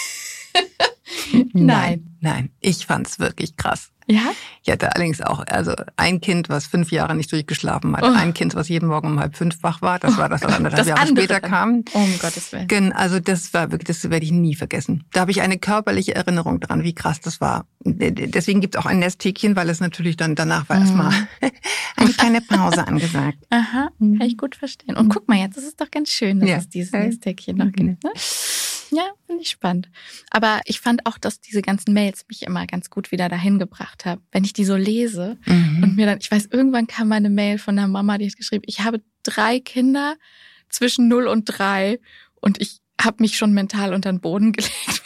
Nein. Ich fand's wirklich krass. Ja? Ich hatte allerdings auch, also ein Kind, was 5 Jahre nicht durchgeschlafen hat. Ein Kind, was jeden Morgen um 4:30 wach war. Das war das, was 1,5 Jahre später kam. Um Gottes Willen. Also das war wirklich, das werde ich nie vergessen. Da habe ich eine körperliche Erinnerung dran, wie krass das war. Deswegen gibt's auch ein Nesthäkchen, weil es natürlich dann danach war erstmal eine kleine Pause angesagt. Aha, kann ich gut verstehen. Und guck mal, jetzt ist es doch ganz schön, dass es dieses Nesthäkchen noch gibt. Ne? Ja, finde ich spannend. Aber ich fand auch, dass diese ganzen Mails mich immer ganz gut wieder dahin gebracht haben. Wenn ich die so lese und mir dann, ich weiß, irgendwann kam meine Mail von der Mama, die hat geschrieben, ich habe 3 Kinder zwischen 0 und 3 und ich habe mich schon mental unter den Boden gelegt.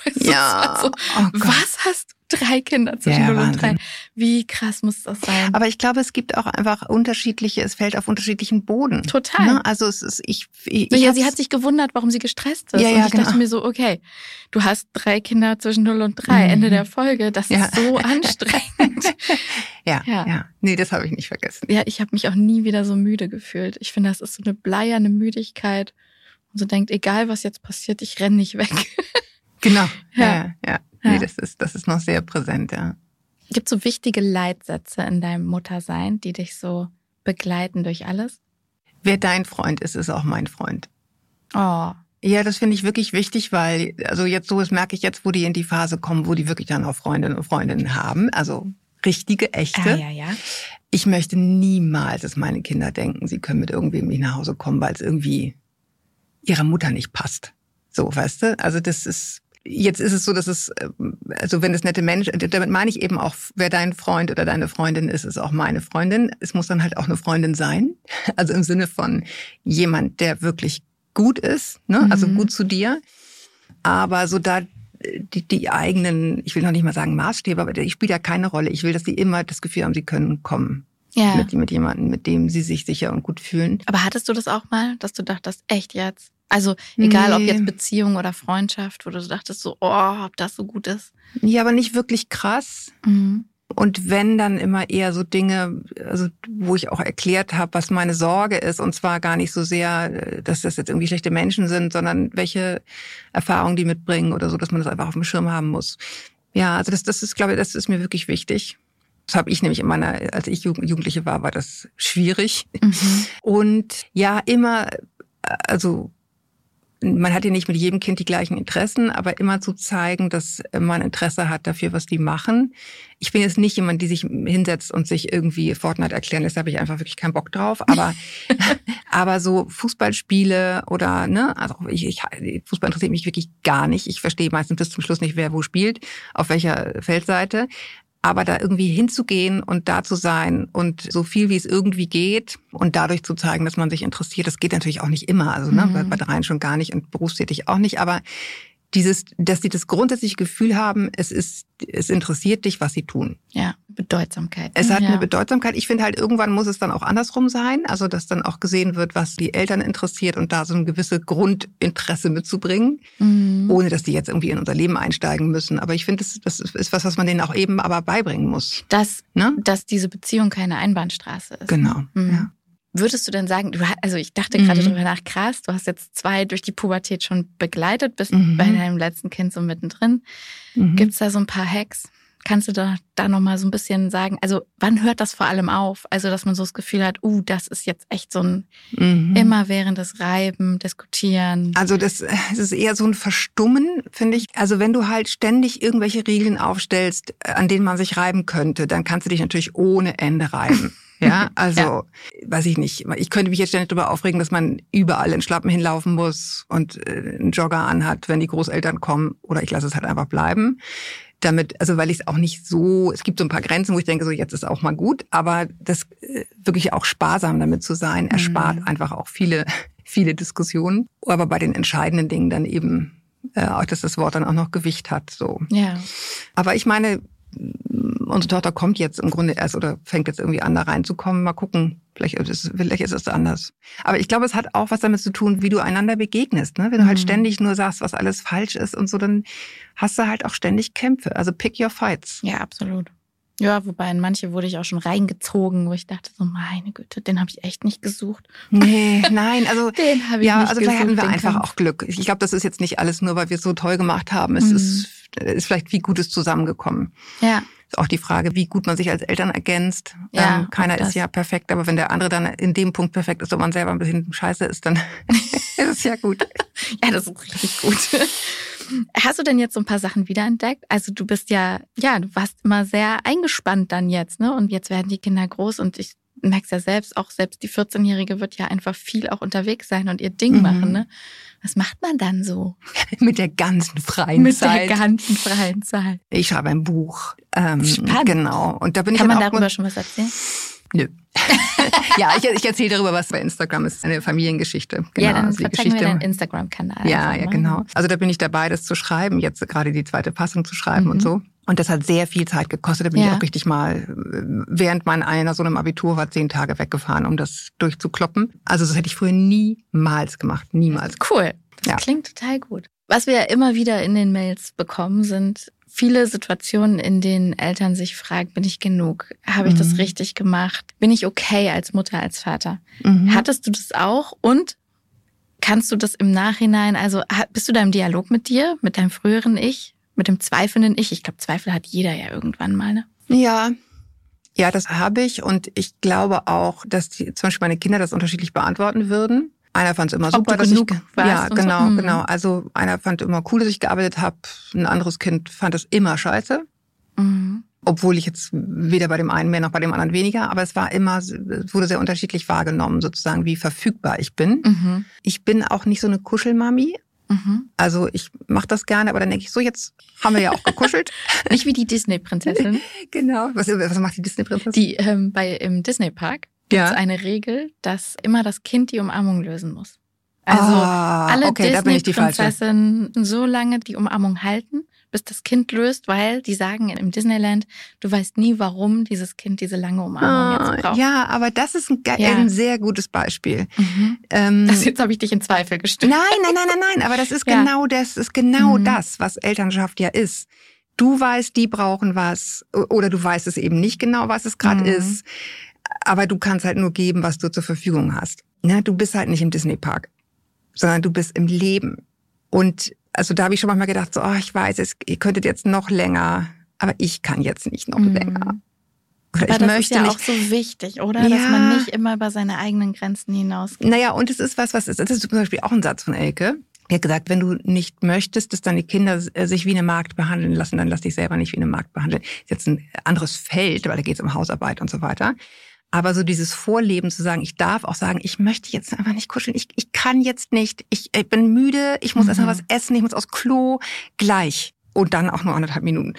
Was hast du? 3 Kinder zwischen 0 und 3. Wie krass muss das sein? Aber ich glaube, es gibt auch einfach es fällt auf unterschiedlichen Boden. Total. Ne? Also es ist, sie hat sich gewundert, warum sie gestresst ist. Und ich dachte mir so, okay, du hast 3 Kinder zwischen 0 und 3. Ende der Folge, das ist so anstrengend. Ja. Nee, das habe ich nicht vergessen. Ja, ich habe mich auch nie wieder so müde gefühlt. Ich finde, das ist so eine bleierne Müdigkeit. Und so denkt, egal was jetzt passiert, ich renne nicht weg. Genau. Ja. Nee, das ist noch sehr präsent, ja. Gibt es so wichtige Leitsätze in deinem Muttersein, die dich so begleiten durch alles? Wer dein Freund ist, ist auch mein Freund. Oh. Ja, das finde ich wirklich wichtig, weil, also jetzt so, das merke ich jetzt, wo die in die Phase kommen, wo die wirklich dann auch Freundinnen und Freundinnen haben, also richtige, echte. Ja. Ich möchte niemals, dass meine Kinder denken, sie können mit irgendwem nicht nach Hause kommen, weil es irgendwie ihrer Mutter nicht passt. So, weißt du? Also jetzt ist es so, dass es, also wenn das nette Mensch, damit meine ich eben auch, wer dein Freund oder deine Freundin ist auch meine Freundin. Es muss dann halt auch eine Freundin sein. Also im Sinne von jemand, der wirklich gut ist, ne? Also gut zu dir. Aber so da die eigenen, ich will noch nicht mal sagen Maßstäbe, aber ich spiele ja keine Rolle. Ich will, dass sie immer das Gefühl haben, sie können kommen. Ja. Mit jemandem, mit dem sie sich sicher und gut fühlen. Aber hattest du das auch mal, dass du dachtest, echt jetzt? Also egal, ob jetzt Beziehung oder Freundschaft, wo du dachtest so, ob das so gut ist. Ja, aber nicht wirklich krass. Und wenn, dann immer eher so Dinge, also wo ich auch erklärt habe, was meine Sorge ist. Und zwar gar nicht so sehr, dass das jetzt irgendwie schlechte Menschen sind, sondern welche Erfahrungen die mitbringen oder so, dass man das einfach auf dem Schirm haben muss. Ja, also das ist, glaube ich, das ist mir wirklich wichtig. Das habe ich nämlich als ich Jugendliche war das schwierig. Und ja, immer, also man hat ja nicht mit jedem Kind die gleichen Interessen, aber immer zu zeigen, dass man Interesse hat dafür, was die machen. Ich bin jetzt nicht jemand, die sich hinsetzt und sich irgendwie Fortnite erklären lässt, da habe ich einfach wirklich keinen Bock drauf. Aber so Fußballspiele oder, also Fußball interessiert mich wirklich gar nicht. Ich verstehe meistens bis zum Schluss nicht, wer wo spielt, auf welcher Feldseite. Aber da irgendwie hinzugehen und da zu sein und so viel wie es irgendwie geht und dadurch zu zeigen, dass man sich interessiert, das geht natürlich auch nicht immer. Also bei dreien schon gar nicht und berufstätig auch nicht. Aber dass sie das grundsätzliche Gefühl haben, es interessiert dich, was sie tun. Ja, Bedeutsamkeit. Es hat eine Bedeutsamkeit. Ich finde halt, irgendwann muss es dann auch andersrum sein. Also, dass dann auch gesehen wird, was die Eltern interessiert und da so ein gewisse Grundinteresse mitzubringen, ohne dass die jetzt irgendwie in unser Leben einsteigen müssen. Aber ich finde, das ist was man denen auch eben aber beibringen muss. Dass diese Beziehung keine Einbahnstraße ist. Genau, ja. Würdest du denn sagen, also ich dachte gerade drüber nach, krass, du hast jetzt 2 durch die Pubertät schon begleitet, bist bei deinem letzten Kind so mittendrin. Gibt's da so ein paar Hacks? Kannst du da nochmal so ein bisschen sagen, also wann hört das vor allem auf? Also dass man so das Gefühl hat, das ist jetzt echt so ein immerwährendes Reiben, Diskutieren. Also es ist eher so ein Verstummen, finde ich. Also wenn du halt ständig irgendwelche Regeln aufstellst, an denen man sich reiben könnte, dann kannst du dich natürlich ohne Ende reiben. Ja, also, weiß ich nicht. Ich könnte mich jetzt ständig darüber aufregen, dass man überall in Schlappen hinlaufen muss und einen Jogger anhat, wenn die Großeltern kommen. Oder ich lasse es halt einfach bleiben. Weil ich es auch nicht so, es gibt so ein paar Grenzen, wo ich denke, so jetzt ist auch mal gut. Aber das wirklich auch sparsam damit zu sein, erspart einfach auch viele, viele Diskussionen. Aber bei den entscheidenden Dingen dann eben, auch, dass das Wort dann auch noch Gewicht hat, so. Ja. Aber ich meine, unsere Tochter kommt jetzt im Grunde erst oder fängt jetzt irgendwie an, da reinzukommen. Mal gucken, vielleicht ist es anders. Aber ich glaube, es hat auch was damit zu tun, wie du einander begegnest. Ne? Wenn du halt ständig nur sagst, was alles falsch ist und so, dann hast du halt auch ständig Kämpfe. Also pick your fights. Ja, absolut. Ja, wobei in manche wurde ich auch schon reingezogen, wo ich dachte so, meine Güte, den habe ich echt nicht gesucht. Nee, nein, also den habe ich nicht gesucht. Vielleicht hatten wir einfach auch Glück. Ich glaube, das ist jetzt nicht alles nur, weil wir es so toll gemacht haben. Es ist vielleicht viel Gutes zusammengekommen. Ja. Ist auch die Frage, wie gut man sich als Eltern ergänzt. Ja, keiner ist ja perfekt, aber wenn der andere dann in dem Punkt perfekt ist und man selber ein bisschen scheiße ist, dann ist es ja gut. Ja, das ist richtig gut. Hast du denn jetzt so ein paar Sachen wiederentdeckt? Also du bist du warst immer sehr eingespannt dann jetzt, ne? Und jetzt werden die Kinder groß und ich merk's ja selbst die 14-Jährige wird ja einfach viel auch unterwegs sein und ihr Ding machen, ne? Was macht man dann so? Mit der ganzen freien Zeit. Mit der ganzen freien Zeit. Ich schreibe ein Buch. Spannend. Genau. Und da bin Kann man darüber schon was erzählen? Nö. Ja, ich erzähle darüber was bei Instagram. Es ist eine Familiengeschichte. Genau, ja, dann also zeigen wir deinen Instagram-Kanal. Ja, genau. Also da bin ich dabei, das zu schreiben, jetzt gerade die 2. Fassung zu schreiben und so. Und das hat sehr viel Zeit gekostet. Da bin ich auch richtig mal, während einer so einem Abitur war, 10 Tage weggefahren, um das durchzukloppen. Also das hätte ich früher niemals gemacht. Niemals. Cool. Das klingt total gut. Was wir ja immer wieder in den Mails bekommen, sind viele Situationen, in denen Eltern sich fragen, bin ich genug? Habe ich das richtig gemacht? Bin ich okay als Mutter, als Vater? Hattest du das auch? Und kannst du das im Nachhinein, also bist du da im Dialog mit dir, mit deinem früheren Ich, mit dem zweifelnden Ich? Ich glaube, Zweifel hat jeder ja irgendwann mal, ne? Ja, das habe ich. Und ich glaube auch, dass zum Beispiel meine Kinder das unterschiedlich beantworten würden. Einer fand es immer super, dass ich genau. Also einer fand immer cool, dass ich gearbeitet habe. Ein anderes Kind fand es immer scheiße. Obwohl ich jetzt weder bei dem einen mehr noch bei dem anderen weniger. Aber es wurde sehr unterschiedlich wahrgenommen, sozusagen, wie verfügbar ich bin. Ich bin auch nicht so eine Kuschelmami. Also ich mache das gerne, aber dann denke ich so, jetzt haben wir ja auch gekuschelt. Nicht wie die Disney-Prinzessin. Genau. Was macht die Disney-Prinzessin? Die im Disney-Park gibt es eine Regel, dass immer das Kind die Umarmung lösen muss. Also alle Disney-Prinzessinnen so lange die Umarmung halten, bis das Kind löst, weil die sagen im Disneyland, du weißt nie, warum dieses Kind diese lange Umarmung jetzt braucht. Ja, aber das ist ein sehr gutes Beispiel. Jetzt habe ich dich in Zweifel gestellt. Nein, aber das ist genau das, was Elternschaft ja ist. Du weißt, die brauchen was oder du weißt es eben nicht genau, was es gerade ist, aber du kannst halt nur geben, was du zur Verfügung hast. Ne? Du bist halt nicht im Disney-Park, sondern du bist im Leben. Und also da habe ich schon manchmal gedacht, so, ich weiß, ihr könntet jetzt noch länger, aber ich kann jetzt nicht noch länger. Oder aber das ist ja auch so wichtig, oder? Ja. Dass man nicht immer über seine eigenen Grenzen hinausgeht. Naja, und es ist das ist zum Beispiel auch ein Satz von Elke. Er hat gesagt, wenn du nicht möchtest, dass deine Kinder sich wie eine Magd behandeln lassen, dann lass dich selber nicht wie eine Magd behandeln. Das ist jetzt ein anderes Feld, weil da geht es um Hausarbeit und so weiter. Aber so dieses Vorleben zu sagen, ich darf auch sagen, ich möchte jetzt einfach nicht kuscheln, ich kann jetzt nicht, ich bin müde, ich muss erst mal was essen, ich muss aufs Klo, gleich. Und dann auch nur 1,5 Minuten.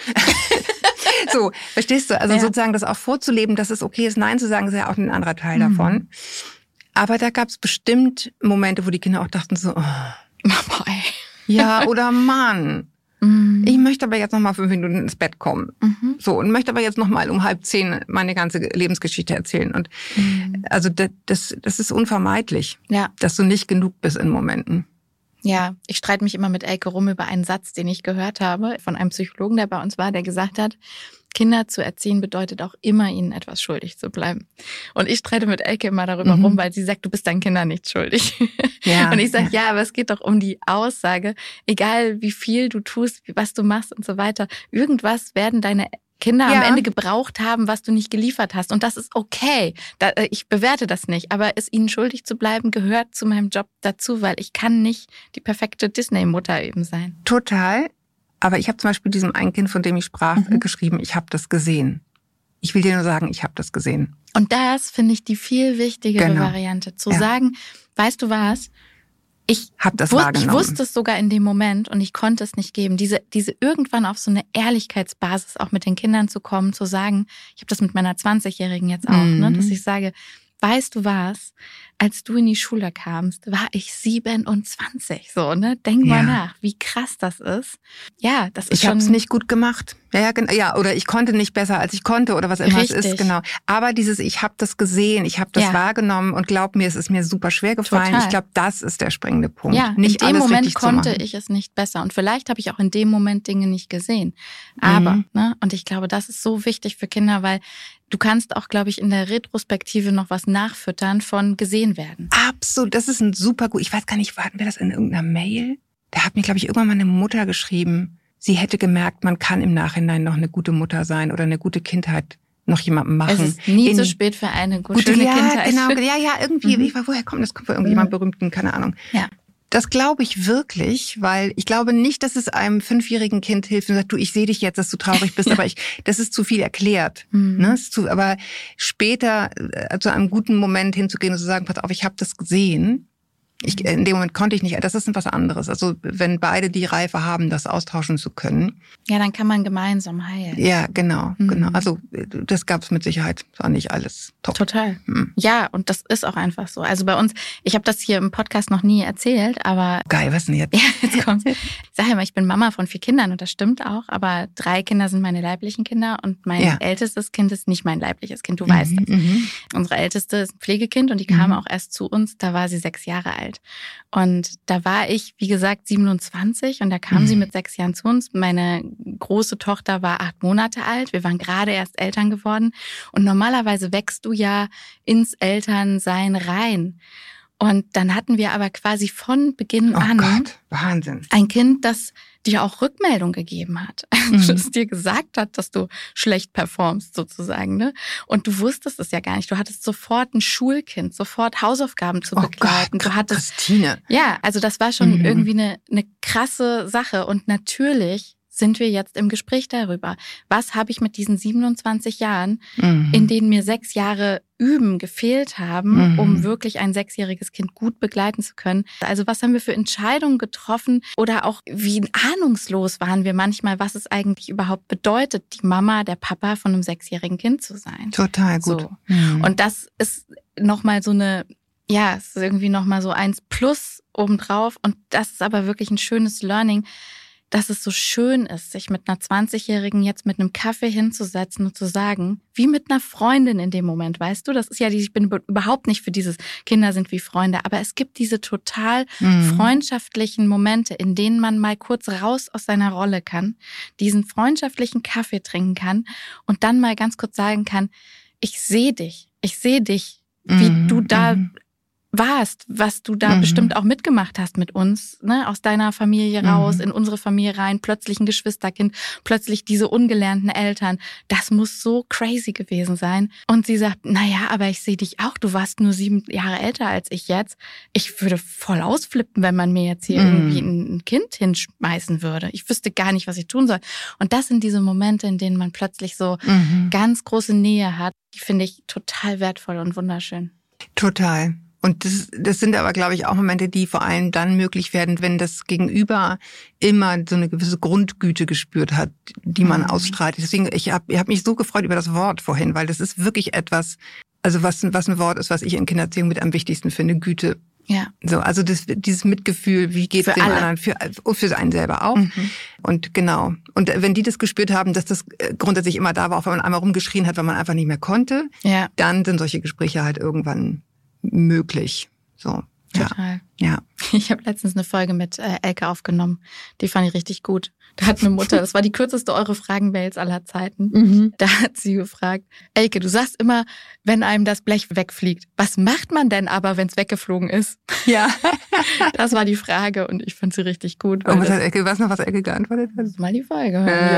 So, verstehst du? Also sozusagen das auch vorzuleben, dass es okay ist, Nein zu sagen, ist ja auch ein anderer Teil davon. Aber da gab es bestimmt Momente, wo die Kinder auch dachten so, Mama, ey. Ja, oder Mann, ich möchte aber jetzt noch mal 5 Minuten ins Bett kommen. So, und möchte aber jetzt noch mal um 9:30 meine ganze Lebensgeschichte erzählen. Und also das ist unvermeidlich, dass du nicht genug bist in Momenten. Ja, ich streite mich immer mit Elke rum über einen Satz, den ich gehört habe von einem Psychologen, der bei uns war, der gesagt hat, Kinder zu erziehen bedeutet auch immer, ihnen etwas schuldig zu bleiben. Und ich streite mit Elke immer darüber rum, weil sie sagt, du bist deinen Kindern nicht schuldig. Ja. Und ich sage, ja, aber es geht doch um die Aussage, egal wie viel du tust, was du machst und so weiter, irgendwas werden deine Kinder am Ende gebraucht haben, was du nicht geliefert hast. Und das ist okay. Ich bewerte das nicht. Aber es ihnen schuldig zu bleiben, gehört zu meinem Job dazu, weil ich kann nicht die perfekte Disney-Mutter eben sein. Total. Aber ich habe zum Beispiel diesem einen Kind, von dem ich sprach, geschrieben, ich habe das gesehen. Ich will dir nur sagen, ich habe das gesehen. Und das finde ich die viel wichtigere Variante. Zu sagen, weißt du was? Ich wusste es sogar in dem Moment und ich konnte es nicht geben. Diese irgendwann auf so eine Ehrlichkeitsbasis auch mit den Kindern zu kommen, zu sagen, ich habe das mit meiner 20-Jährigen jetzt auch, dass ich sage, weißt du was, als du in die Schule kamst, war ich 27, so, ne? Denk mal nach, wie krass das ist. Ja, das ist ich habe es nicht gut gemacht. Ja, oder ich konnte nicht besser, als ich konnte oder was immer es ist, genau. Aber ich habe das gesehen, ich habe das wahrgenommen und glaub mir, es ist mir super schwer gefallen. Total. Ich glaube, das ist der springende Punkt. Ja, nicht in dem Moment konnte ich es nicht besser und vielleicht habe ich auch in dem Moment Dinge nicht gesehen. Aber, und ich glaube, das ist so wichtig für Kinder, weil du kannst auch, glaube ich, in der Retrospektive noch was nachfüttern von gesehen werden. Absolut, das ist ein super gut. Ich weiß gar nicht, hatten wir das in irgendeiner Mail? Da hat mir, glaube ich, irgendwann meine Mutter geschrieben, sie hätte gemerkt, man kann im Nachhinein noch eine gute Mutter sein oder eine gute Kindheit noch jemandem machen. Es ist nie zu spät für eine gute Kindheit. Genau, irgendwie. Woher kommt das? Kommt von irgendjemand Berühmten, keine Ahnung. Ja. Das glaube ich wirklich, weil ich glaube nicht, dass es einem 5-jährigen Kind hilft und sagt, du, ich sehe dich jetzt, dass du traurig bist, aber das ist zu viel erklärt. Ne? Aber später zu einem guten Moment hinzugehen und zu sagen, pass auf, ich habe das gesehen. In dem Moment konnte ich nicht, das ist was anderes. Also wenn beide die Reife haben, das austauschen zu können. Ja, dann kann man gemeinsam heilen. Ja, genau. Also das gab es mit Sicherheit, war nicht alles top. Total. Ja, und das ist auch einfach so. Also bei uns, ich habe das hier im Podcast noch nie erzählt, aber... Geil, was denn jetzt? Ja, jetzt kommt's. Ich sage ja mal, ich bin Mama von 4 Kindern und das stimmt auch, aber 3 Kinder sind meine leiblichen Kinder und mein ältestes Kind ist nicht mein leibliches Kind, du weißt das. Unsere älteste ist ein Pflegekind und die kam auch erst zu uns, da war sie 6 Jahre alt. Und da war ich, wie gesagt, 27 und da kam sie mit 6 Jahren zu uns. Meine große Tochter war 8 Monate alt. Wir waren gerade erst Eltern geworden. Und normalerweise wächst du ja ins Elternsein rein. Und dann hatten wir aber quasi von Beginn an Wahnsinn. Ein Kind, das dir auch Rückmeldung gegeben hat. Das dir gesagt hat, dass du schlecht performst sozusagen. Ne? Und du wusstest es ja gar nicht. Du hattest sofort ein Schulkind, sofort Hausaufgaben zu begleiten. Gott, du hattest, Christine. Ja, also das war schon irgendwie eine krasse Sache. Und natürlich sind wir jetzt im Gespräch darüber. Was habe ich mit diesen 27 Jahren, in denen mir 6 Jahre Üben gefehlt haben, um wirklich ein 6-jähriges Kind gut begleiten zu können? Also was haben wir für Entscheidungen getroffen oder auch wie ahnungslos waren wir manchmal, was es eigentlich überhaupt bedeutet, die Mama, der Papa von einem 6-jährigen Kind zu sein? Total gut. So. Und das ist nochmal so eine, ja, es ist irgendwie nochmal so 1 Plus obendrauf und das ist aber wirklich ein schönes Learning, dass es so schön ist, sich mit einer 20-Jährigen jetzt mit einem Kaffee hinzusetzen und zu sagen, wie mit einer Freundin in dem Moment, weißt du? Das ist ja ich bin überhaupt nicht für dieses Kinder sind wie Freunde, aber es gibt diese total freundschaftlichen Momente, in denen man mal kurz raus aus seiner Rolle kann, diesen freundschaftlichen Kaffee trinken kann und dann mal ganz kurz sagen kann, ich sehe dich, wie du da warst, was du da bestimmt auch mitgemacht hast mit uns, ne, aus deiner Familie raus, in unsere Familie rein, plötzlich ein Geschwisterkind, plötzlich diese ungelernten Eltern. Das muss so crazy gewesen sein. Und sie sagt, naja, aber ich sehe dich auch, du warst nur 7 Jahre älter als ich jetzt. Ich würde voll ausflippen, wenn man mir jetzt hier irgendwie ein Kind hinschmeißen würde. Ich wüsste gar nicht, was ich tun soll. Und das sind diese Momente, in denen man plötzlich so ganz große Nähe hat. Die finde ich total wertvoll und wunderschön. Total. Und das sind aber, glaube ich, auch Momente, die vor allem dann möglich werden, wenn das Gegenüber immer so eine gewisse Grundgüte gespürt hat, die man ausstrahlt. Deswegen, ich hab mich so gefreut über das Wort vorhin, weil das ist wirklich etwas, also was ein Wort ist, was ich in Kindererziehung mit am wichtigsten finde, Güte. Ja. So, also dieses Mitgefühl, wie geht's dem anderen, für einen selber auch. Und genau. Und wenn die das gespürt haben, dass das grundsätzlich immer da war, auch wenn man einmal rumgeschrien hat, weil man einfach nicht mehr konnte, dann sind solche Gespräche halt irgendwann möglich. So. Total. Ja. Ich habe letztens eine Folge mit Elke aufgenommen. Die fand ich richtig gut. Da hat eine Mutter, das war die kürzeste Eure Fragen-Mails aller Zeiten. Da hat sie gefragt, Elke, du sagst immer, wenn einem das Blech wegfliegt, was macht man denn aber, wenn es weggeflogen ist? Ja. Das war die Frage und ich fand sie richtig gut. Und was Elke geantwortet hat? Das ist mal die Folge.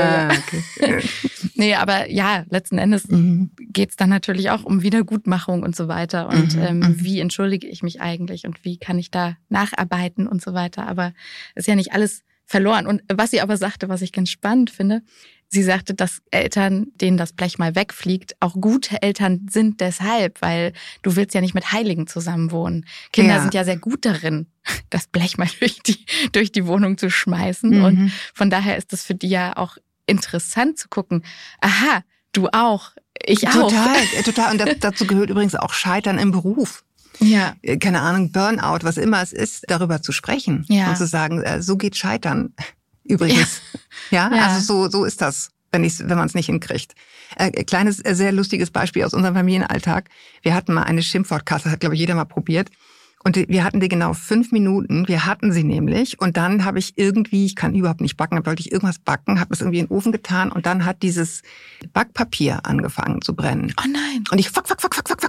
Okay. Nee, aber ja, letzten Endes geht's dann natürlich auch um Wiedergutmachung und so weiter. Und wie entschuldige ich mich eigentlich und wie kann ich da nacharbeiten und so weiter. Aber es ist ja nicht alles verloren. Und was sie aber sagte, was ich ganz spannend finde, sie sagte, dass Eltern, denen das Blech mal wegfliegt, auch gute Eltern sind deshalb, weil du willst ja nicht mit Heiligen zusammenwohnen. Kinder sind ja sehr gut darin, das Blech mal durch die Wohnung zu schmeißen. Und von daher ist es für die ja auch interessant zu gucken, aha, du auch, ich auch. Total. Und dazu gehört übrigens auch Scheitern im Beruf. Ja. Keine Ahnung, Burnout, was immer es ist, darüber zu sprechen und zu sagen, so geht Scheitern übrigens. Ja. Also so ist das, wenn man es nicht hinkriegt. Kleines, sehr lustiges Beispiel aus unserem Familienalltag. Wir hatten mal eine Schimpfwortkasse, hat glaube ich jeder mal probiert. Und wir hatten die genau 5 Minuten, wir hatten sie nämlich. Und dann habe ich irgendwie, ich kann überhaupt nicht backen, wollte ich irgendwas backen, habe es irgendwie in den Ofen getan und dann hat dieses Backpapier angefangen zu brennen. Oh nein. Und ich fuck.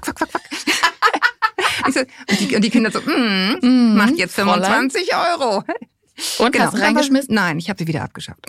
Und die Kinder so, macht jetzt 25 €. Und hast du reingeschmissen? Nein, ich habe sie wieder abgeschafft.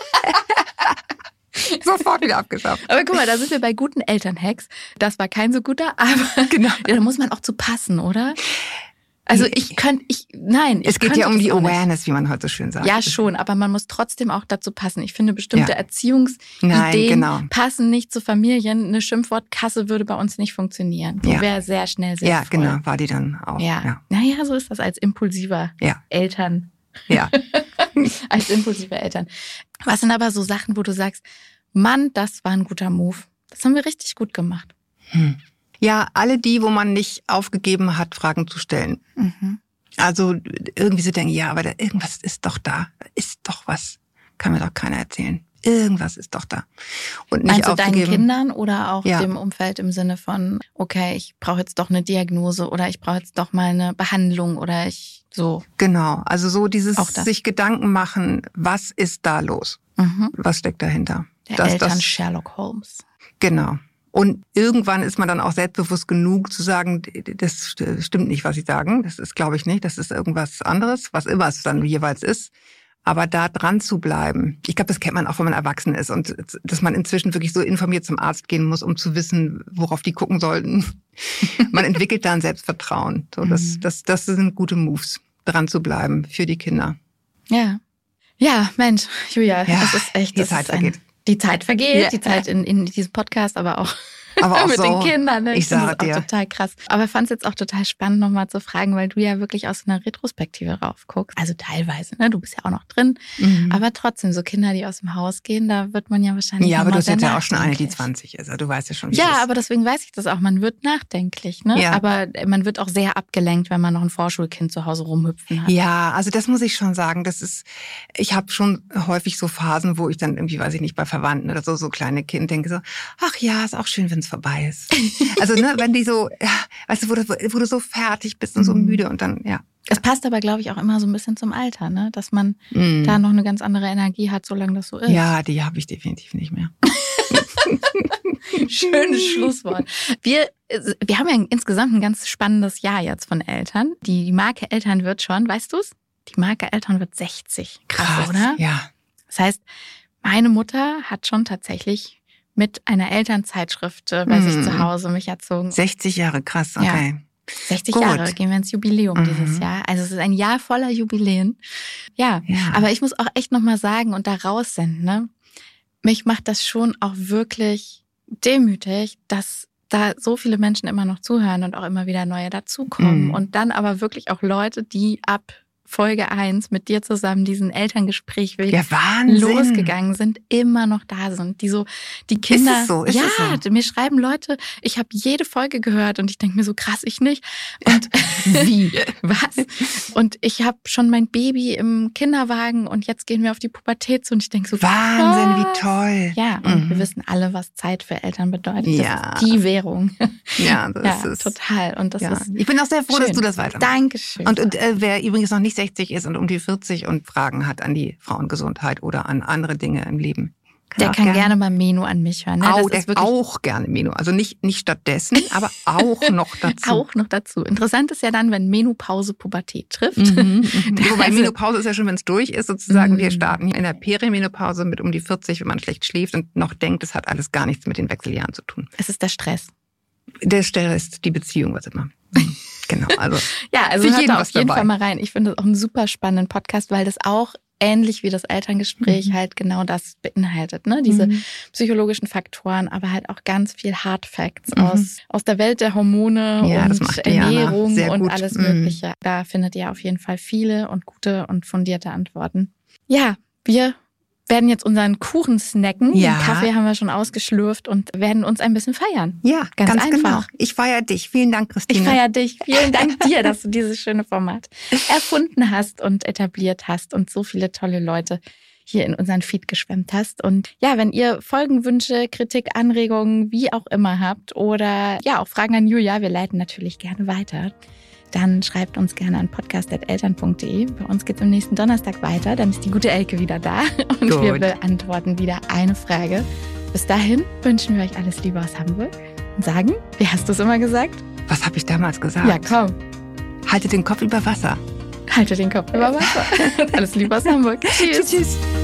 Sofort wieder abgeschafft. Aber guck mal, da sind wir bei guten Elternhacks. Das war kein so guter, aber da muss man auch zu passen, oder? Also es geht ja um die Awareness, wie man heute so schön sagt. Ja, schon, aber man muss trotzdem auch dazu passen. Ich finde, bestimmte Erziehungsideen passen nicht zu Familien. Eine Schimpfwortkasse würde bei uns nicht funktionieren. Die wäre sehr schnell sinnvoll. Ja, genau, war die dann auch. Ja. Naja, so ist das als impulsiver Eltern. Ja. Als impulsive Eltern. Was sind aber so Sachen, wo du sagst, Mann, das war ein guter Move. Das haben wir richtig gut gemacht. Ja, alle die, wo man nicht aufgegeben hat, Fragen zu stellen. Also irgendwie so denken, ja, aber irgendwas ist doch da. Da ist doch was. Kann mir doch keiner erzählen. Irgendwas ist doch da. Und nicht also aufgegeben. Deinen Kindern oder auch dem Umfeld im Sinne von, okay, ich brauche jetzt doch eine Diagnose oder ich brauche jetzt doch mal eine Behandlung oder ich so. Genau, also so dieses sich Gedanken machen, was ist da los? Was steckt dahinter? Der Sherlock Holmes. Genau. Und irgendwann ist man dann auch selbstbewusst genug zu sagen, das stimmt nicht, was Sie sagen. Das ist, glaube ich, nicht. Das ist irgendwas anderes, was immer es dann jeweils ist. Aber da dran zu bleiben, ich glaube, das kennt man auch, wenn man erwachsen ist. Und dass man inzwischen wirklich so informiert zum Arzt gehen muss, um zu wissen, worauf die gucken sollten. Man entwickelt da ein Selbstvertrauen. So, das sind gute Moves, dran zu bleiben für die Kinder. Ja. Ja, Mensch, Julia, das ist echt... Die Zeit vergeht. Die Zeit vergeht, die Zeit in diesem Podcast, aber auch Aber auch mit so, den Kindern. Ne? ich sage dir. Das auch total krass. Aber ich fand es jetzt auch total spannend, nochmal zu fragen, weil du ja wirklich aus einer Retrospektive raufguckst. Also teilweise, ne? Du bist ja auch noch drin. Aber trotzdem, so Kinder, die aus dem Haus gehen, da wird man ja wahrscheinlich Ja, aber du hast jetzt ja auch schon eine, die nachdenklich. 20 ist. Also du weißt ja schon, wie es Ja, ist. aber deswegen weiß ich das auch. Man wird nachdenklich, ne? Ja. Aber man wird auch sehr abgelenkt, wenn man noch ein Vorschulkind zu Hause rumhüpfen hat. Ja, also das muss ich schon sagen. Ich habe schon häufig so Phasen, wo ich dann irgendwie, weiß ich nicht, bei Verwandten oder so kleine Kinder denke so, ach ja, ist auch schön, wenn es vorbei ist. Also ne, wenn die so, ja, weißt du, wo du so fertig bist und so müde und dann, ja. Es passt aber, glaube ich, auch immer so ein bisschen zum Alter, ne? Dass man da noch eine ganz andere Energie hat, solange das so ist. Ja, die habe ich definitiv nicht mehr. Schönes Schlusswort. Wir haben ja insgesamt ein ganz spannendes Jahr jetzt von Eltern. Die Marke Eltern wird schon, weißt du's? Die Marke Eltern wird 60. Krass, oder? Ja. Das heißt, meine Mutter hat schon tatsächlich mit einer Elternzeitschrift bei sich zu Hause mich erzogen. 60 Jahre, krass, okay. Ja. 60 Gut. Jahre gehen wir ins Jubiläum dieses Jahr. Also es ist ein Jahr voller Jubiläen. Ja, aber ich muss auch echt nochmal sagen und da raussenden, ne? Mich macht das schon auch wirklich demütig, dass da so viele Menschen immer noch zuhören und auch immer wieder neue dazukommen. Und dann aber wirklich auch Leute, die ab Folge 1 mit dir zusammen diesen Elterngesprächweg losgegangen sind, immer noch da sind. Die Kinder. Ist es so? Ist es so? Mir schreiben Leute, ich habe jede Folge gehört und ich denke mir so, krass, ich nicht. Und wie? Was? Und ich habe schon mein Baby im Kinderwagen und jetzt gehen wir auf die Pubertät zu und ich denke so, Wahnsinn, wie toll. Ja, und wir wissen alle, was Zeit für Eltern bedeutet. Ja. Das ist die Währung. Ja, das ist total. Und das ist ich bin auch sehr froh, schön. dass du das weitermachst. Dankeschön. Und wer übrigens noch nicht 60 ist und um die 40 und Fragen hat an die Frauengesundheit oder an andere Dinge im Leben, der kann gerne beim Menu an mich hören. Ne? Auch gerne Menu. Also nicht stattdessen, aber auch noch dazu. Auch noch dazu. Interessant ist ja dann, wenn Menopause Pubertät trifft. Wobei Menopause ist ja schon, wenn es durch ist, sozusagen. Wir starten in der Perimenopause mit um die 40, wenn man schlecht schläft und noch denkt, es hat alles gar nichts mit den Wechseljahren zu tun. Es ist der Stress. Der Stress ist die Beziehung, was immer. Genau, also. Ja, also hört da auf jeden dabei. Fall mal rein. Ich finde das auch einen super spannenden Podcast, weil das auch ähnlich wie das Elterngespräch halt genau das beinhaltet, ne? Diese psychologischen Faktoren, aber halt auch ganz viel Hard Facts aus der Welt der Hormone und Ernährung und alles Mögliche. Da findet ihr auf jeden Fall viele und gute und fundierte Antworten. Ja, wir werden jetzt unseren Kuchen snacken. Ja. Den Kaffee haben wir schon ausgeschlürft und werden uns ein bisschen feiern. Ja, ganz einfach. Genau. Ich feiere dich. Vielen Dank, Christine. Ich feiere dich. Vielen Dank dir, dass du dieses schöne Format erfunden hast und etabliert hast und so viele tolle Leute hier in unseren Feed geschwemmt hast. Und ja, wenn ihr Folgenwünsche, Kritik, Anregungen, wie auch immer habt oder ja auch Fragen an Julia, wir leiten natürlich gerne weiter, dann schreibt uns gerne an podcast@eltern.de. Bei uns geht's am nächsten Donnerstag weiter. Dann ist die gute Elke wieder da und wir beantworten wieder eine Frage. Bis dahin wünschen wir euch alles Liebe aus Hamburg und sagen, wie hast du es immer gesagt? Was habe ich damals gesagt? Ja, komm. Halte den Kopf über Wasser. Halte den Kopf über Wasser. Alles Liebe aus Hamburg. Tschüss. Tschüss.